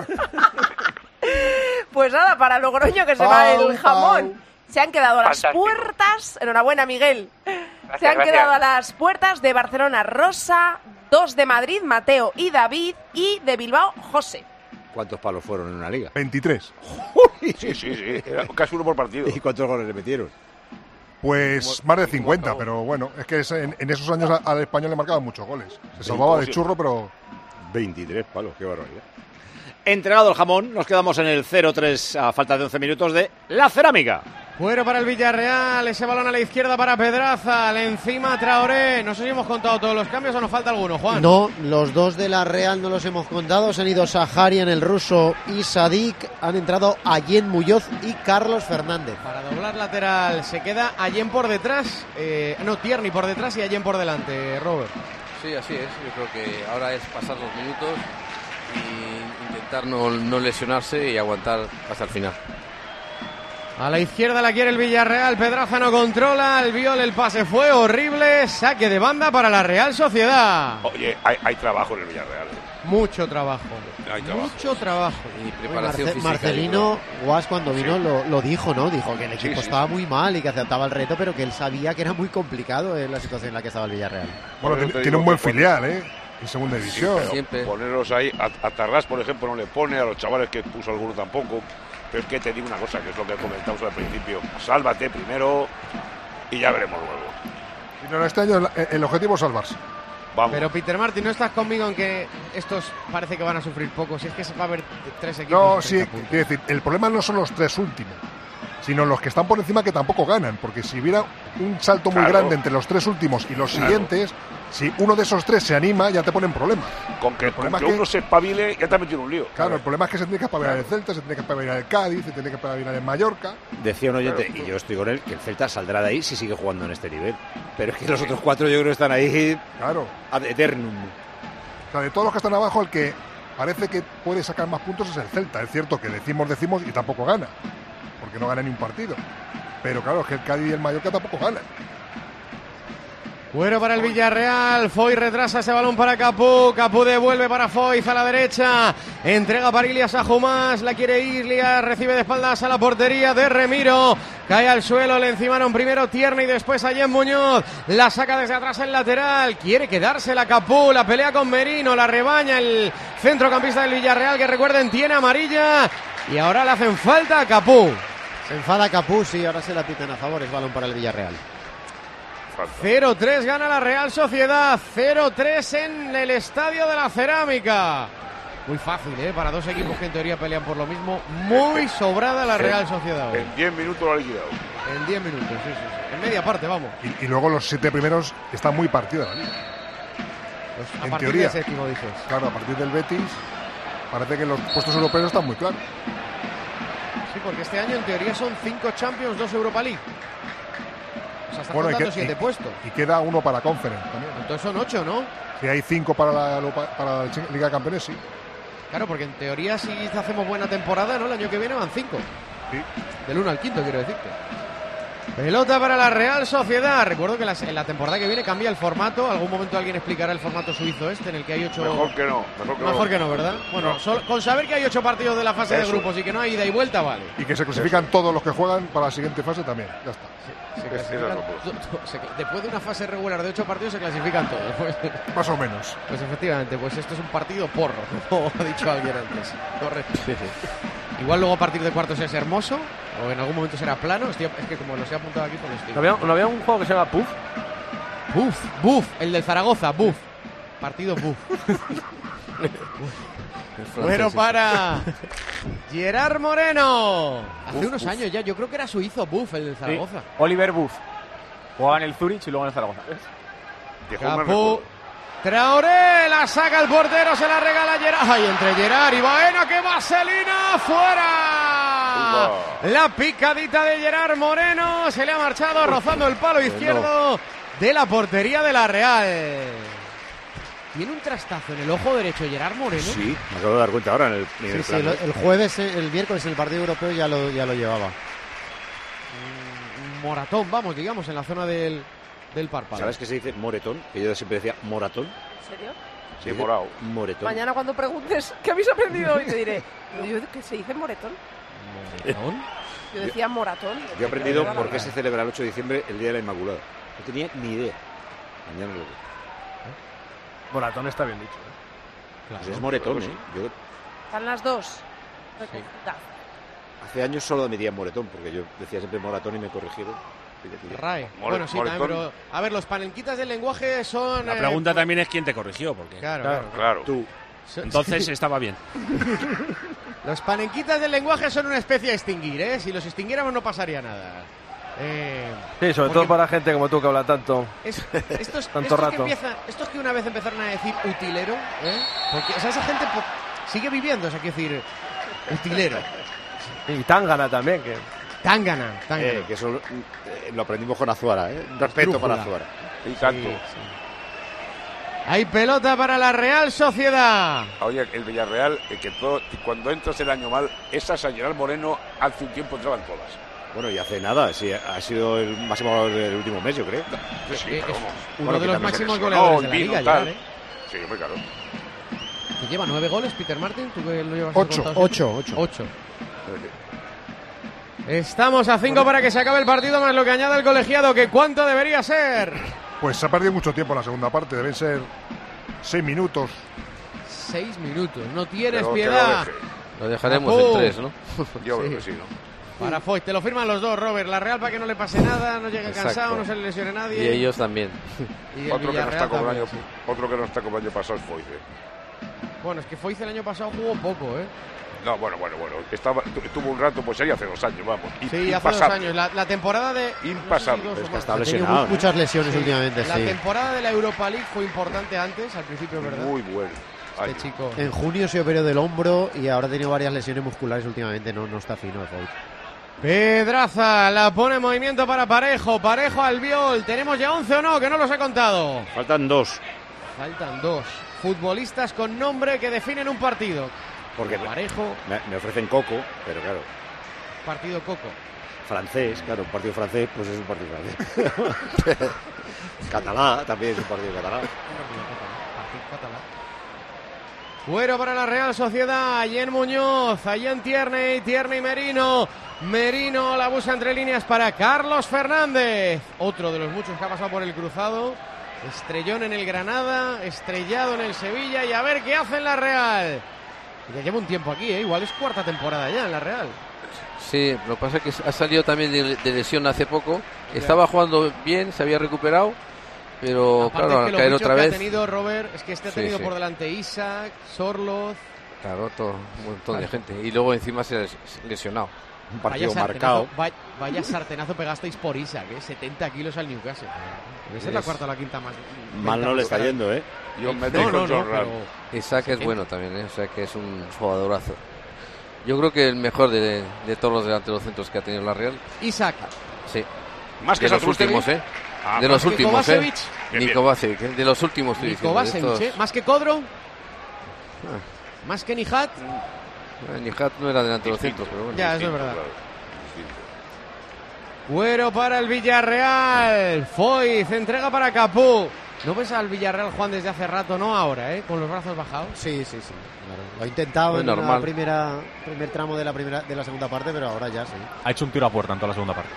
Pues nada, para Logroño que se va el jamón. Se han quedado a las puertas. Enhorabuena, Miguel. Se han quedado a las puertas de Barcelona Rosa, 2 de Madrid, Mateo y David, y de Bilbao, José. ¿Cuántos palos fueron en una liga? 23. Sí. Era casi uno por partido. ¿Y cuántos goles le metieron? Pues más de 50, pero bueno, es que en esos años al español le marcaban muchos goles. Se salvaba de churro, pero... 23 palos, qué barbaridad. Entregado el jamón, nos quedamos en el 0-3 a falta de 11 minutos de la Cerámica. Fuera para el Villarreal, ese balón a la izquierda para Pedraza, al encima Traoré. No sé si hemos contado todos los cambios o nos falta alguno, Juan. No, los dos de la Real no los hemos contado. Se han ido Saharian, el ruso, y Sadik. Han entrado Allen Muñoz y Carlos Fernández. Para doblar lateral se queda Allen por detrás, Tierney por detrás y Allen por delante, Robert. Sí, así es. Yo creo que ahora es pasar los minutos y intentar no lesionarse y aguantar hasta el final. A la izquierda la quiere el Villarreal, Pedraza no controla, Albiol, el pase fue horrible, saque de banda para la Real Sociedad. Oye, hay trabajo en el Villarreal. Mucho trabajo. Mucho trabajo. Y preparación física. Marcelino Guas cuando vino lo dijo, ¿no? Dijo que el equipo estaba muy mal y que aceptaba el reto, pero que él sabía que era muy complicado la situación en la que estaba el Villarreal. Bueno, tiene un buen filial, en segunda división. Siempre. Ponerlos ahí, a Tarrás, por ejemplo, no le pone, a los chavales que puso alguno tampoco. Pero es que te digo una cosa, que es lo que comentamos al principio. Sálvate primero y ya veremos luego. No, este año el objetivo es salvarse. Vamos. Pero Peter Martin, ¿no estás conmigo en que estos parece que van a sufrir poco? Si es que va a haber 3 equipos. No, sí, quiero decir, el problema no son los 3 últimos, sino los que están por encima que tampoco ganan. Porque si hubiera un salto muy grande entre los 3 últimos y los siguientes, si uno de esos 3 se anima, ya te ponen problemas. Con que uno se espabile, ya te ha metido un lío. Claro, el problema es que se tiene que espabilar el Celta, se tiene que espabilar el Cádiz, se tiene que espabilar el Mallorca. Decía un oyente, y yo estoy con él, que el Celta saldrá de ahí si sigue jugando en este nivel. Pero es que los otros 4 yo creo que están ahí ad eternum. O sea, de todos los que están abajo, el que parece que puede sacar más puntos es el Celta. Es cierto que decimos y tampoco gana, porque no gana ni un partido. Pero claro, es que el Cádiz y el Mallorca tampoco ganan. Bueno para el Villarreal, Foy retrasa ese balón para Capú, Capú devuelve para Foyz a la derecha, entrega para Ilias a Jumás, la quiere Ilias, recibe de espaldas a la portería de Remiro, cae al suelo, le encimaron primero Tierney y después a Jen Muñoz, la saca desde atrás el lateral, quiere quedársela Capú, la pelea con Merino, la rebaña el centrocampista del Villarreal que recuerden tiene amarilla y ahora le hacen falta a Capú. Se enfada Capú, sí, ahora se la pitan a favor, es balón para el Villarreal. 0-3 gana la Real Sociedad, 0-3 en el Estadio de la Cerámica. Muy fácil, para dos equipos que en teoría pelean por lo mismo. Muy sobrada la Real Sociedad hoy. En 10 minutos lo ha liquidado. En 10 minutos, sí. En media parte, vamos. Y luego los 7 primeros están muy partidos la liga. A en partir teoría, del séptimo, dices. Claro, a partir del Betis parece que los puestos europeos están muy claros. Sí, porque este año en teoría son 5 Champions, 2 Europa League. O sea, está faltando 7 puestos. Y queda uno para Conference también. Entonces son 8, ¿no? Si hay 5 para la Liga de Campeones, sí. Claro, porque en teoría si hacemos buena temporada, ¿no? El año que viene van 5. Sí. Del 1 al 5, quiero decirte. Pelota para la Real Sociedad. Recuerdo que en la temporada que viene cambia el formato. Algún momento alguien explicará el formato suizo en el que hay 8... Mejor que no. Mejor que no, ¿verdad? Bueno, no. Con saber que hay 8 partidos de la fase de grupos y que no hay ida y vuelta, vale. Y que se clasifican todos los que juegan para la siguiente fase también. Ya está. Después de una fase regular de 8 partidos se clasifican todos. Pues, más o menos. Pues efectivamente, pues esto es un partido porro, como ha dicho alguien antes. Correcto. Sí. Igual luego a partir de cuartos es hermoso, o en algún momento será plano. Es que como los he apuntado aquí, pues ¿No había un juego que se llama Puff? Puff, el del Zaragoza, Buff. Partido Buff. Bueno, para Gerard Moreno. Hace unos años ya, yo creo que era suizo Buff, el del Zaragoza. Sí. Oliver Buff. Jugaba en el Zurich y luego en el Zaragoza. Capú. Traoré, la saca el portero, se la regala Gerard. ¡Ay, entre Gerard y Baena, que vaselina! ¡Fuera! La picadita de Gerard Moreno, se le ha marchado rozando el palo izquierdo de la portería de la Real. ¿Tiene un trastazo en el ojo derecho Gerard Moreno? Sí, me acabo de dar cuenta ahora en el primer plano. El jueves, el miércoles en el partido europeo ya lo llevaba. Un moratón, vamos, digamos, en la zona del párpado. ¿Sabes que se dice moretón? Que yo siempre decía moratón. ¿En serio? Sí, morado. Moretón. Mañana cuando preguntes ¿qué habéis aprendido hoy? Te diré, ¿qué se dice moretón? ¿Moretón? Yo decía moratón. Yo he aprendido por qué se celebra el 8 de diciembre el Día de la Inmaculada. No tenía ni idea. Mañana lo veo. Moratón está bien dicho. Claro, pues es moretón, Yo Están las dos. Sí. Hace años solo me decían moretón, porque yo decía siempre moratón y me corrigieron. Ray. Bueno, sí, también, pero a ver, los panenquitas del lenguaje son... La pregunta también es quién te corrigió, porque... Claro. Tú. Entonces estaba bien. Los panenquitas del lenguaje son una especie a extinguir, ¿eh? Si los extinguiéramos no pasaría nada. Sí, sobre todo para gente como tú que habla tanto. Estos rato. Estos que una vez empezaron a decir utilero, porque esa gente sigue viviendo, o sea, quiero decir, utilero. Y Tangana también, que... Tangana. Que eso lo aprendimos con Azuara, Un respeto para Azuara. Y tanto. Sí. Hay pelota para la Real Sociedad. Oye, el Villarreal, cuando entras el año mal, esas a Gerard Moreno hace un tiempo entraban todas. Bueno, y hace nada, sí, ha sido el máximo goleador del último mes, yo creo. Sí, pero vamos. Uno de los máximos goleadores de la liga ya, Sí, muy claro. ¿Que lleva 9 goles, Peter Martin? ¿Tú que lo llevas 8. Estamos a 5 para que se acabe el partido, más lo que añade el colegiado, que cuánto debería ser. Pues se ha perdido mucho tiempo en la segunda parte, deben ser 6 minutos. 6 minutos, no tienes piedad. Lo dejaremos en 3, ¿no? Yo creo que sí, ¿no? Para Foy, te lo firman los dos, Robert. La Real para que no le pase nada, no llegue cansado, no se le lesione nadie. Y ellos también. Y otro que no está como el año pasado es Foyce. Bueno, es que Foyce el año pasado jugó poco, No, bueno. Estuvo un rato, pues ahí hace 2 años, vamos. Sí, hace 2 años. La temporada de... Impasable. Es que está lesionado. Muchas lesiones últimamente, La temporada de la Europa League fue importante antes, al principio, ¿verdad? Muy bueno. Este chico. En junio se operó del hombro y ahora ha tenido varias lesiones musculares últimamente. No está fino el Foyce. Pedraza la pone en movimiento para Parejo. Parejo Albiol. ¿Tenemos ya 11 o no? Que no los he contado. Faltan 2. Faltan 2. Futbolistas con nombre que definen un partido. Porque Parejo. Me ofrecen Coco, pero claro. Partido Coco. Francés, claro, un partido francés, pues es un partido francés. Catalá, también es un partido catalán. Cuero para la Real Sociedad, allí en Muñoz, allí en Tierney, Merino. Merino la busca entre líneas para Carlos Fernández. Otro de los muchos que ha pasado por el cruzado. Estrellón en el Granada, estrellado en el Sevilla y a ver qué hace en la Real. Ya lleva un tiempo aquí, igual es cuarta temporada ya en la Real. Sí, lo que pasa es que ha salido también de lesión hace poco. Estaba jugando bien, se había recuperado. Pero aparte claro, es que al caer lo otra que vez. ha tenido Robert es que ha tenido sí. por delante Isaac, Sorloz. Claro, un montón de gente. Y luego encima se ha lesionado. Un partido marcado. Vaya sartenazo pegasteis por Isaac, 70 kilos al Newcastle. Debe ser la cuarta o la quinta más. Mal no le está yendo, Yo me dejo con John Ram. Isaac es bueno también, o sea que es un jugadorazo. Yo creo que el mejor de todos los delanteros centros que ha tenido la Real. Isaac. Sí. Más que de los últimos, de los últimos, Ni Kovacevic, de los últimos estoy diciendo. Kovacevic, más que Kodro. Más que Nihat. Nihat no era delantero centro, pero bueno. Ya, eso es verdad. Cuero para el Villarreal. Foyz entrega para Capú. ¿No ves al Villarreal, Juan, desde hace rato, no ahora, con los brazos bajados? Sí. Claro. Lo ha intentado en el primer tramo de la segunda parte, pero ahora ya sí. Ha hecho un tiro a puerta en toda la segunda parte.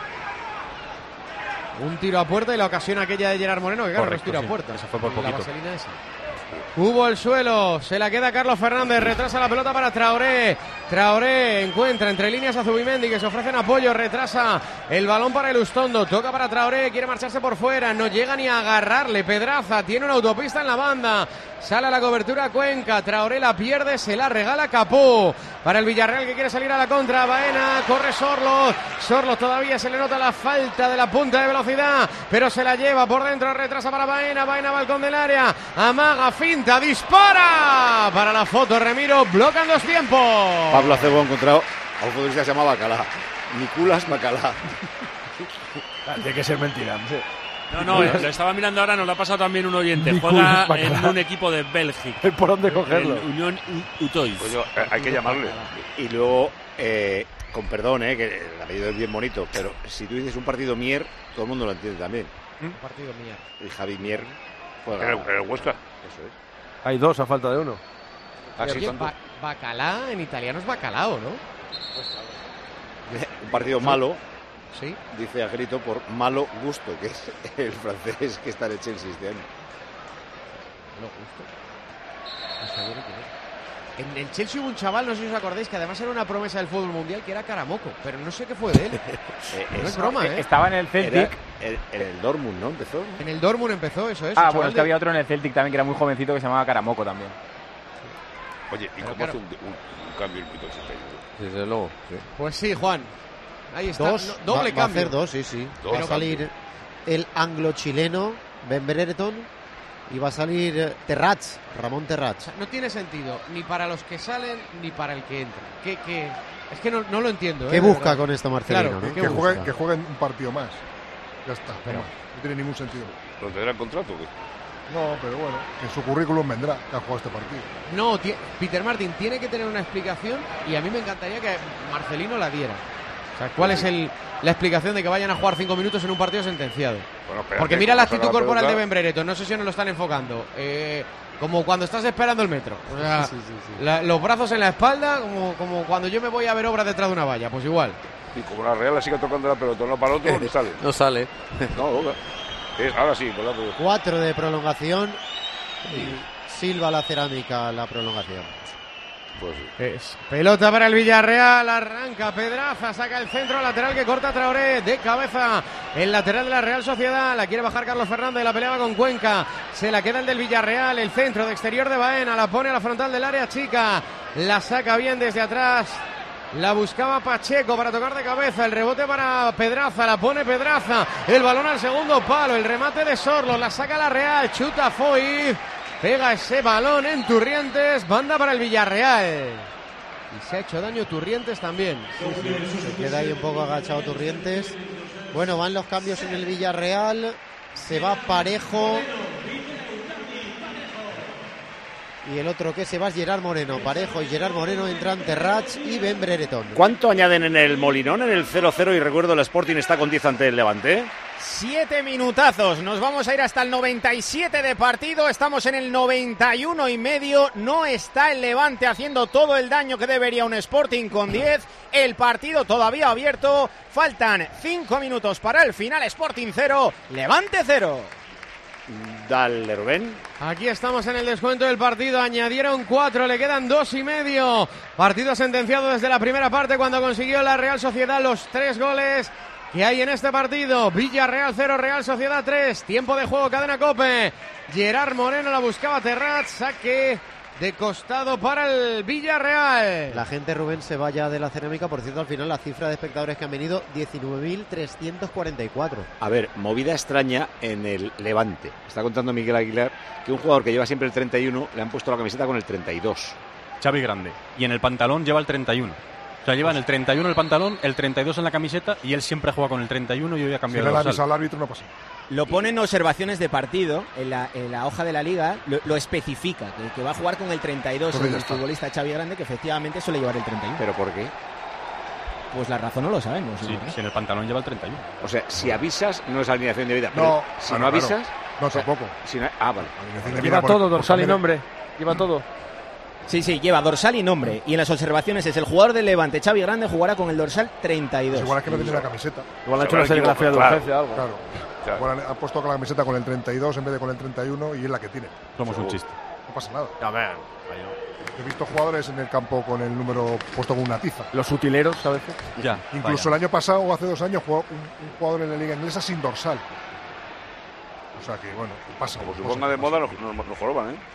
Un tiro a puerta y la ocasión aquella de Gerard Moreno, que claro, correcto, no es tiro a puerta. Eso fue por poquito. La vaselina esa. Hubo al suelo, se la queda Carlos Fernández, retrasa la pelota para Traoré. Traoré encuentra entre líneas a Zubimendi, que se ofrecen apoyo, retrasa el balón para el Ustondo, toca para Traoré, quiere marcharse por fuera, no llega ni a agarrarle. Pedraza tiene una autopista en la banda, sale a la cobertura Cuenca, Traoré la pierde, se la regala Capú. Para el Villarreal, que quiere salir a la contra, Baena, corre Sorloz todavía se le nota la falta de la punta de velocidad, pero se la lleva por dentro, retrasa para Baena, balcón del área, amaga, finta, dispara para la foto, Remiro, bloquean los tiempos. Pablo Acebo ha encontrado a un futbolista que se llama Bacalá, Nicolás Bacalá. Tiene que ser mentira. No, lo estaba mirando ahora, nos lo ha pasado también un oyente. Juega en un equipo de Bélgica. ¿Por dónde cogerlo? Unión Utois. Pues hay que llamarle. Y luego, con perdón, que el apellido es bien bonito, pero si tú dices un partido Mier, todo el mundo lo entiende también. Un partido Mier. Y Javi Mier juega. ¿El Huesca? Eso es. Hay dos a falta de uno. Bacalá en italiano es bacalao, ¿no? Un partido malo. Sí. Dice a grito por malo gusto, que es el francés que está en el Chelsea este año. ¿Malo gusto? En el Chelsea hubo un chaval, no sé si os acordáis, que además era una promesa del fútbol mundial, que era Caramoco, pero no sé qué fue de él. No es broma, Estaba en el Celtic. En el Dortmund, ¿no? Empezó. En el Dortmund empezó, eso es. Bueno, es que había otro en el Celtic también que era muy jovencito que se llamaba Caramoco también. Oye, ¿y cómo hace un cambio el minuto 81? Desde luego. Sí. Pues sí, Juan. Ahí está. Doble cambio. Va a hacer dos, sí. Va a salir el anglo-chileno Ben Brereton y va a salir Ramón Terrats. O sea, no tiene sentido ni para los que salen ni para el que entra. Es que no lo entiendo. ¿Qué busca con esto Marcelino? Claro, ¿no? que jueguen un partido más. Ya está. Pero no tiene ningún sentido. ¿Pero tendrá contrato o qué? No, pero bueno, en su currículum vendrá que ha jugado este partido. No, Peter Martin tiene que tener una explicación y a mí me encantaría que Marcelino la diera. O sea, ¿cuál es la explicación de que vayan a jugar 5 minutos en un partido sentenciado? Bueno, espérate, porque mira la actitud corporal pregunta de Ben Brereton, no sé si nos lo están enfocando. Como cuando estás esperando el metro. O sea, sí. Los brazos en la espalda, como cuando yo me voy a ver obras detrás de una valla, pues igual. Y como la Real la sigue tocando la pelota, no para el otro, ni sale. No sale. No, ahora sí. Pues 4 de prolongación y silba la cerámica la prolongación. Pues pelota para el Villarreal, arranca Pedraza, saca el centro lateral que corta Traoré de cabeza, el lateral de la Real Sociedad, la quiere bajar Carlos Fernández, la peleaba con Cuenca, se la queda el del Villarreal, el centro de exterior de Baena, la pone a la frontal del área chica, la saca bien desde atrás, la buscaba Pacheco para tocar de cabeza, el rebote para Pedraza, la pone Pedraza, el balón al segundo palo, el remate de Sorloz, la saca la Real, chuta Foyz. Pega ese balón en Turrientes, banda para el Villarreal. Y se ha hecho daño Turrientes también. Se queda ahí un poco agachado Turrientes. Bueno, van los cambios en el Villarreal. Se va Parejo. y el otro que se va es Gerard Moreno. Parejo y Gerard Moreno entran Terrats y Ben Brereton. ¿Cuánto añaden en el Molinón, en el 0-0? Y recuerdo, el Sporting está con 10 ante el Levante. 7 minutazos, nos vamos a ir hasta el 97 de partido, estamos en el 91 y medio, no está el Levante haciendo todo el daño que debería un Sporting con 10, el partido todavía abierto, faltan 5 minutos para el final, Sporting 0, Levante 0. Dale, Rubén. Aquí estamos en el descuento del partido, añadieron 4, le quedan 2 y medio, partido sentenciado desde la primera parte cuando consiguió la Real Sociedad los 3 goles que hay en este partido. Villarreal 0, Real Sociedad 3, tiempo de juego, cadena COPE. Gerard Moreno la buscaba Terrats, saque de costado para el Villarreal. La gente, Rubén, se vaya de la Cerámica. Por cierto, al final la cifra de espectadores que han venido, 19.344. A ver, movida extraña en el Levante. Está contando Miguel Aguilar que un jugador que lleva siempre el 31 le han puesto la camiseta con el 32. Xavi Grande. Y en el pantalón lleva el 31. O sea, lleva en el 31 en el pantalón, el 32 en la camiseta y él siempre juega con el 31 y hoy ha cambiado Si le el avisado al árbitro no pasa. Lo pone en observaciones de partido, en la hoja de la liga, lo especifica, que va a jugar con el 32 el futbolista Xavi Grande, que efectivamente suele llevar el 31. ¿Pero por qué? Pues la razón no lo sabemos. Sí, si en el pantalón lleva el 31. O sea, si avisas no es alineación de vida. No, si no avisas... No, tampoco. Si no, vale. Lleva todo, dorsal y nombre. Lleva todo. Sí, lleva dorsal y nombre. Y en las observaciones es el jugador del Levante, Xavi Grande, jugará con el dorsal 32. Pues igual es que no tiene la camiseta. Igual han hecho una serigrafía de urgencia o algo. Claro. Igual ha puesto con la camiseta con el 32 en vez de con el 31 y es la que tiene. Somos un chiste. No pasa nada. A ver. He visto jugadores en el campo con el número puesto con una tiza. Los utileros a veces. Ya. Incluso el año pasado o hace 2 años jugó un jugador en la liga inglesa sin dorsal. O sea que, bueno, pasa. Como se ponga de moda, nos joroban, ¿eh?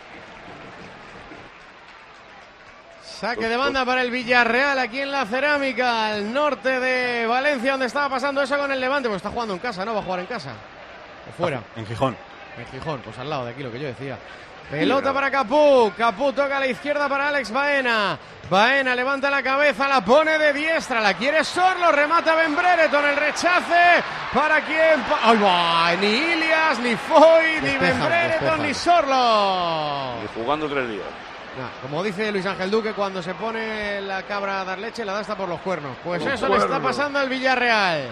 Saque de banda para el Villarreal aquí en la Cerámica, al norte de Valencia, donde estaba pasando eso con el Levante. Pues está jugando en casa, ¿no? Va a jugar en casa. O fuera. En Gijón. En Gijón, pues al lado de aquí, lo que yo decía. Pelota para Capú. Capú toca a la izquierda para Alex Baena. Baena levanta la cabeza, la pone de diestra, la quiere Sorlo, remata Ben Brereton, el rechace. ¿Para quién? ¡Ay, va! Ni Ilias, ni Foy, ni Ben Brereton, ni Sorlo. Y jugando 3 días. Como dice Luis Ángel Duque, cuando se pone la cabra a dar leche, la da hasta por los cuernos. Pues eso le está pasando al Villarreal.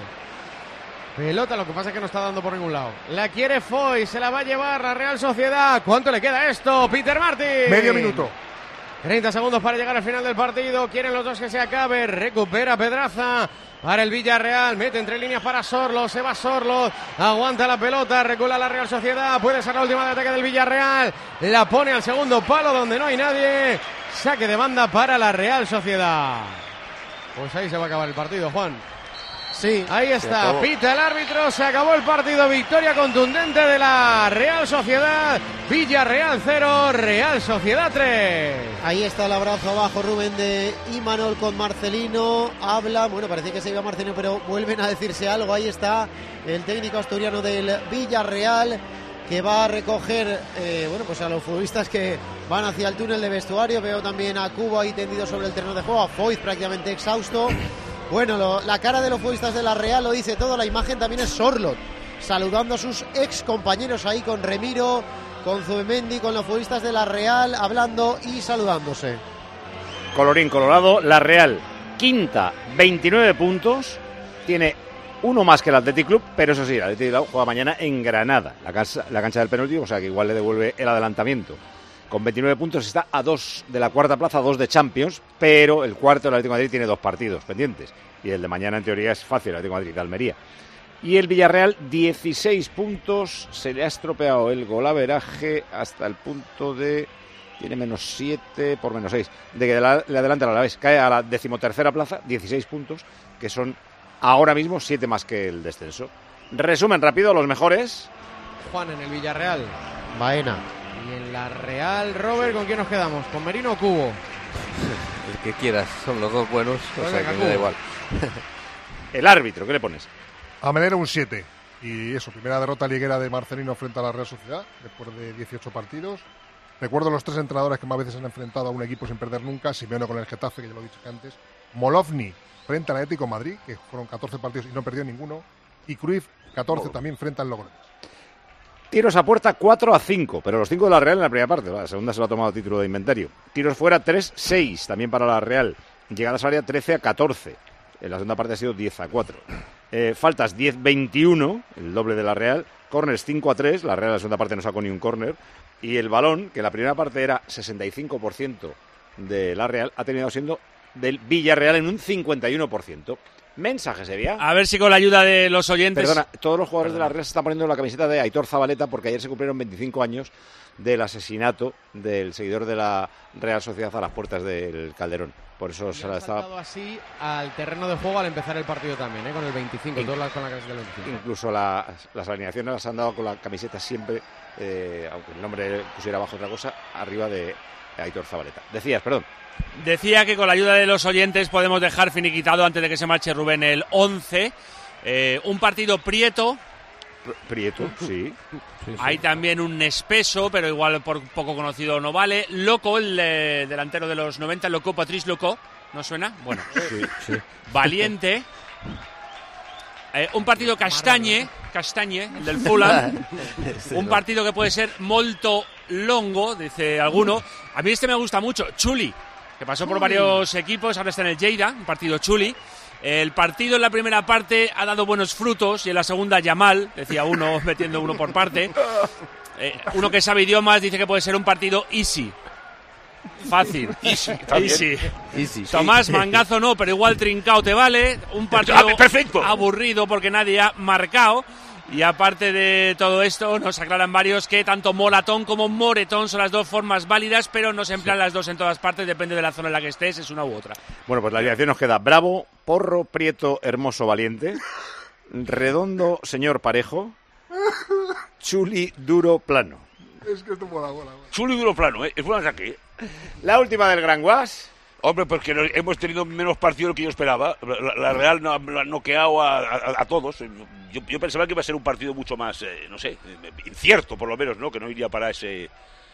Pelota, lo que pasa es que no está dando por ningún lado. La quiere Foy, se la va a llevar la Real Sociedad. ¿Cuánto le queda esto? Peter Martin. Medio minuto. 30 segundos para llegar al final del partido. Quieren los dos que se acabe. Recupera Pedraza para el Villarreal. Mete entre líneas para Sorlo. Se va Sorlo. Aguanta la pelota. Recula la Real Sociedad. Puede ser la última de ataque del Villarreal. La pone al segundo palo donde no hay nadie. Saque de banda para la Real Sociedad. Pues ahí se va a acabar el partido, Juan. Sí, ahí está, pita el árbitro, se acabó el partido, victoria contundente de la Real Sociedad, Villarreal 0, Real Sociedad 3. Ahí está el abrazo abajo, Rubén, de Imanol con Marcelino, habla, bueno, parece que se iba Marcelino, pero vuelven a decirse algo, ahí está el técnico asturiano del Villarreal, que va a recoger, bueno, pues a los futbolistas que van hacia el túnel de vestuario, veo también a Cubo ahí tendido sobre el terreno de juego, a Foyt prácticamente exhausto. Bueno, la cara de los futbolistas de la Real lo dice todo, la imagen también es Sorlot, saludando a sus ex compañeros ahí con Remiro, con Zubimendi, con los futbolistas de la Real, hablando y saludándose. Colorín colorado, la Real, quinta, 29 puntos, tiene uno más que el Athletic Club, pero eso sí, el Athletic Club juega mañana en Granada, la cancha del penúltimo, o sea que igual le devuelve el adelantamiento. Con 29 puntos está a 2 de la cuarta plaza, a 2 de Champions, pero el cuarto, el Atlético de Madrid, tiene 2 partidos pendientes. Y el de mañana, en teoría, es fácil, el Atlético de Madrid de Almería. Y el Villarreal, 16 puntos, se le ha estropeado el golaveraje hasta el punto de... Tiene menos 7 por menos 6, de que le adelanta al Alavés. Cae a la 13ª plaza, 16 puntos, que son ahora mismo 7 más que el descenso. Resumen rápido, los mejores. Juan, en el Villarreal. Baena. Y en la Real, Robert, ¿con quién nos quedamos? ¿Con Merino o Cubo? El que quieras, son los dos buenos, o sea que me da igual. El árbitro, ¿qué le pones? A Melero un 7. Y eso, primera derrota liguera de Marcelino frente a la Real Sociedad, después de 18 partidos. Recuerdo los 3 entrenadores que más veces han enfrentado a un equipo sin perder nunca. Simeone con el Getafe, que ya lo he dicho antes. Molovny frente al Atlético de Madrid, que fueron 14 partidos y no perdió ninguno. Y Cruyff, 14 también frente al Logroñés. Tiros a puerta 4-5, pero los 5 de la Real en la primera parte. La segunda se lo ha tomado título de inventario. Tiros fuera 3-6, también para la Real. Llegadas al área 13-14. En la segunda parte ha sido 10-4. Faltas 10-21, el doble de la Real. Corners 5-3, la Real en la segunda parte no sacó ni un córner. Y el balón, que en la primera parte era 65% de la Real, ha terminado siendo del Villarreal en un 51%. Mensaje, Sevilla. A ver si con la ayuda de los oyentes... Perdona, todos los jugadores de la Real se están poniendo la camiseta de Aitor Zabaleta porque ayer se cumplieron 25 años del asesinato del seguidor de la Real Sociedad a las puertas del Calderón. Por eso se la estaba... saltado así al terreno de juego al empezar el partido también, con el 25, todas con la camiseta del 25. Incluso las alineaciones las han dado con la camiseta siempre, aunque el nombre pusiera abajo otra cosa, arriba de Aitor Zabaleta. Decías, perdón. Decía que con la ayuda de los oyentes podemos dejar finiquitado antes de que se marche Rubén el 11. Un partido Prieto. Prieto, sí. Hay también un espeso, pero igual por poco conocido no vale. Loco, el delantero de los 90, Loco, Patrice Loco. ¿No suena? Bueno. Sí. Valiente. Un partido Castañe, el del Fulham. Un partido que puede ser molto longo, dice alguno. A mí este me gusta mucho. Chuli, que pasó por varios equipos, ahora está en el Lleida, un partido Chuli. El partido en la primera parte ha dado buenos frutos y en la segunda Yamal, decía uno, metiendo uno por parte. Uno que sabe idiomas dice que puede ser un partido easy. Fácil. Easy. Tomás, mangazo no, pero igual trincao te vale. Un partido aburrido porque nadie ha marcado. Y aparte de todo esto, nos aclaran varios que tanto moratón como moretón son las dos formas válidas, pero no se emplean las dos en todas partes, depende de la zona en la que estés, es una u otra. Bueno, pues la alineación nos queda Bravo, Porro, Prieto, Hermoso, Valiente, Redondo, Señor Parejo, Chuli, Duro, Plano. Es que esto mola. Chuli, Duro, Plano, es buen ataque. La última del Gran Guas. Hombre, porque hemos tenido menos partido de lo que yo esperaba. La Real no ha noqueado a todos. Yo pensaba que iba a ser un partido mucho más, incierto, por lo menos, ¿no? Que no iría para ese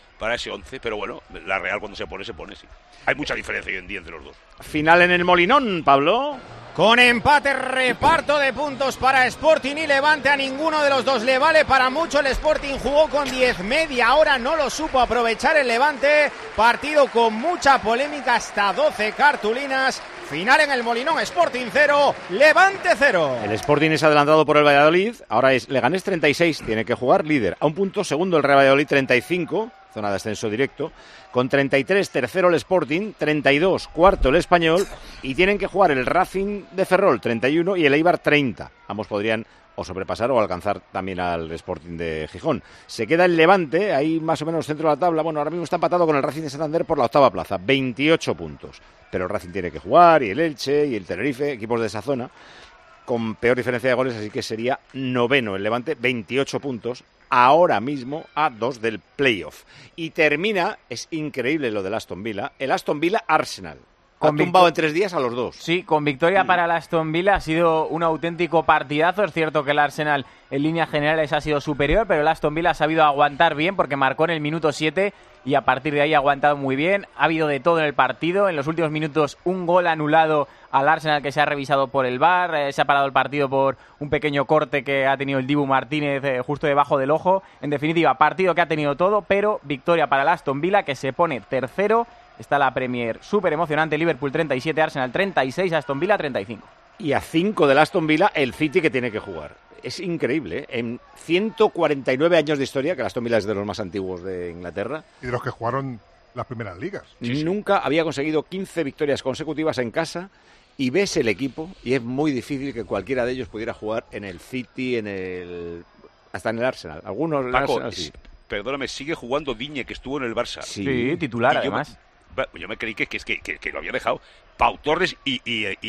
11. Pero bueno, la Real cuando se pone, sí. Hay mucha diferencia hoy en día entre los dos. Final en el Molinón, Pablo. Con empate, reparto de puntos para Sporting y Levante. A ninguno de los dos le vale para mucho. El Sporting jugó con 10, media hora no lo supo aprovechar el Levante. Partido con mucha polémica, hasta 12 cartulinas. Final en el Molinón, Sporting 0, Levante 0. El Sporting es adelantado por el Valladolid. Ahora es Leganés 36, tiene que jugar líder. A un punto, segundo el Real Valladolid 35, zona de ascenso directo. Con 33, tercero el Sporting, 32, cuarto el Español. Y tienen que jugar el Racing de Ferrol 31 y el Eibar 30. Ambos podrían o sobrepasar o alcanzar también al Sporting de Gijón. Se queda el Levante, ahí más o menos centro de la tabla. Bueno, ahora mismo está empatado con el Racing de Santander por la octava plaza, 28 puntos. Pero el Racing tiene que jugar, y el Elche, y el Tenerife, equipos de esa zona, con peor diferencia de goles, así que sería noveno el Levante, 28 puntos, ahora mismo a 2 del playoff. Y termina, es increíble lo del Aston Villa, el Aston Villa-Arsenal. Ha tumbado en 3 días a los dos. Sí, con victoria para el Aston Villa. Ha sido un auténtico partidazo. Es cierto que el Arsenal en líneas generales ha sido superior, pero el Aston Villa ha sabido aguantar bien porque marcó en el minuto 7 y a partir de ahí ha aguantado muy bien. Ha habido de todo en el partido. En los últimos minutos un gol anulado al Arsenal que se ha revisado por el VAR. Se ha parado el partido por un pequeño corte que ha tenido el Dibu Martínez justo debajo del ojo. En definitiva, partido que ha tenido todo, pero victoria para el Aston Villa que se pone tercero. Está la Premier súper emocionante, Liverpool 37, Arsenal 36, Aston Villa 35. Y a 5 del Aston Villa, el City que tiene que jugar. Es increíble, ¿eh? En 149 años de historia, que el Aston Villa es de los más antiguos de Inglaterra. Y de los que jugaron las primeras ligas. Nunca había conseguido 15 victorias consecutivas en casa y ves el equipo y es muy difícil que cualquiera de ellos pudiera jugar en el City, hasta en el Arsenal. Algunos Paco, Arsenal, sí. Perdóname, sigue jugando Digne, que estuvo en el Barça. Sí, titular además. Yo me creí que lo había dejado Pau Torres y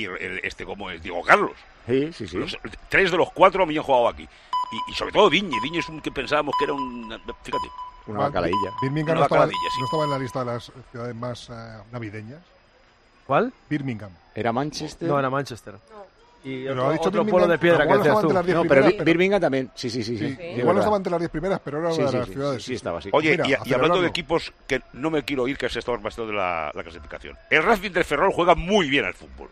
como es Diego Carlos. Sí. 3 de los 4 habían jugado aquí. Y sobre todo Digne es un que pensábamos que era fíjate. Una bacalailla. Birmingham no estaba en la lista de las ciudades más navideñas. ¿Cuál? Birmingham. ¿Era Manchester? No, era Manchester. Y pero otro pueblo de piedra que decías tú. No, pero Birmingham también. Sí. Igual no estaba entre las 10 primeras, pero era una de las ciudades. Sí, estaba así. Oye, y hablando de equipos que no me quiero ir, que se está bastante de la clasificación. El Racing de Ferrol juega muy bien al fútbol.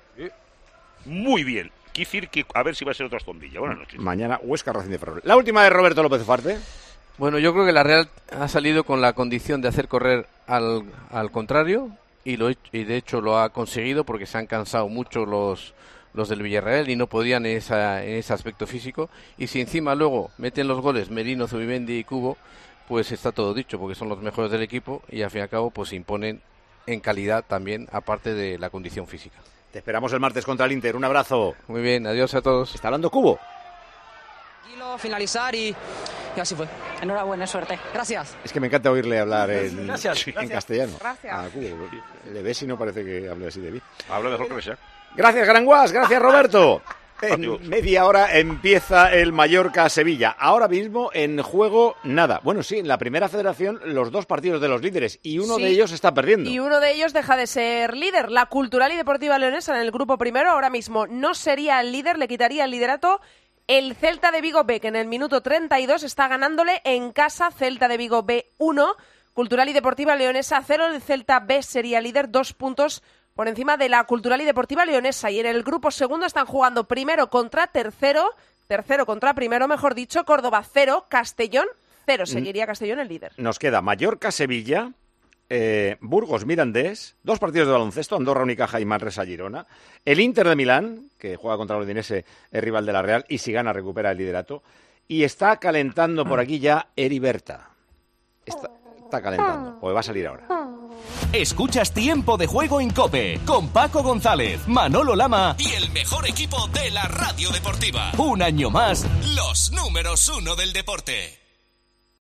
Muy bien. Quiero decir que a ver si va a ser otro Aston Villa. Buenas noches. Mañana Huesca Racing de Ferrol. La última de Roberto López Ufarte. Bueno, yo creo que la Real ha salido con la condición de hacer correr al contrario y de hecho lo ha conseguido porque se han cansado mucho los del Villarreal y no podían en ese aspecto físico. Y si encima luego meten los goles Merino, Zubimendi y Cubo, pues está todo dicho porque son los mejores del equipo y al fin y al cabo pues se imponen en calidad también, aparte de la condición física. Te esperamos el martes contra el Inter. Un abrazo. Muy bien, adiós a todos. Está hablando Cubo. Finalizar y así fue. Enhorabuena, suerte. Gracias. Es que me encanta oírle hablar en castellano. Gracias. A Cubo. Le ves y no parece que hable así de bien. Habla mejor que sea. Gracias, Garanguas. Gracias, Roberto. En media hora empieza el Mallorca-Sevilla. Ahora mismo en juego nada. Bueno, sí, en la primera federación los 2 partidos de los líderes y uno de ellos está perdiendo. Y uno de ellos deja de ser líder. La Cultural y Deportiva Leonesa en el grupo primero ahora mismo no sería el líder, le quitaría el liderato el Celta de Vigo B, que en el minuto 32 está ganándole en casa. Celta de Vigo B 1, Cultural y Deportiva Leonesa 0. El Celta B sería líder 2 puntos por encima de la Cultural y Deportiva Leonesa. Y en el grupo segundo están jugando primero contra tercero contra primero, mejor dicho. Córdoba 0, Castellón 0. Seguiría Castellón el líder. Nos queda Mallorca-Sevilla, Burgos-Mirandés, 2 partidos de baloncesto, Andorra, Unicaja y Manresa-Girona. El Inter de Milán, que juega contra el Udinese, es rival de la Real, y si gana recupera el liderato. Y está calentando por aquí ya Heriberta. Está calentando, porque va a salir ahora. Escuchas Tiempo de Juego en COPE, con Paco González, Manolo Lama y el mejor equipo de la radio deportiva. Un año más, los números 1 del deporte.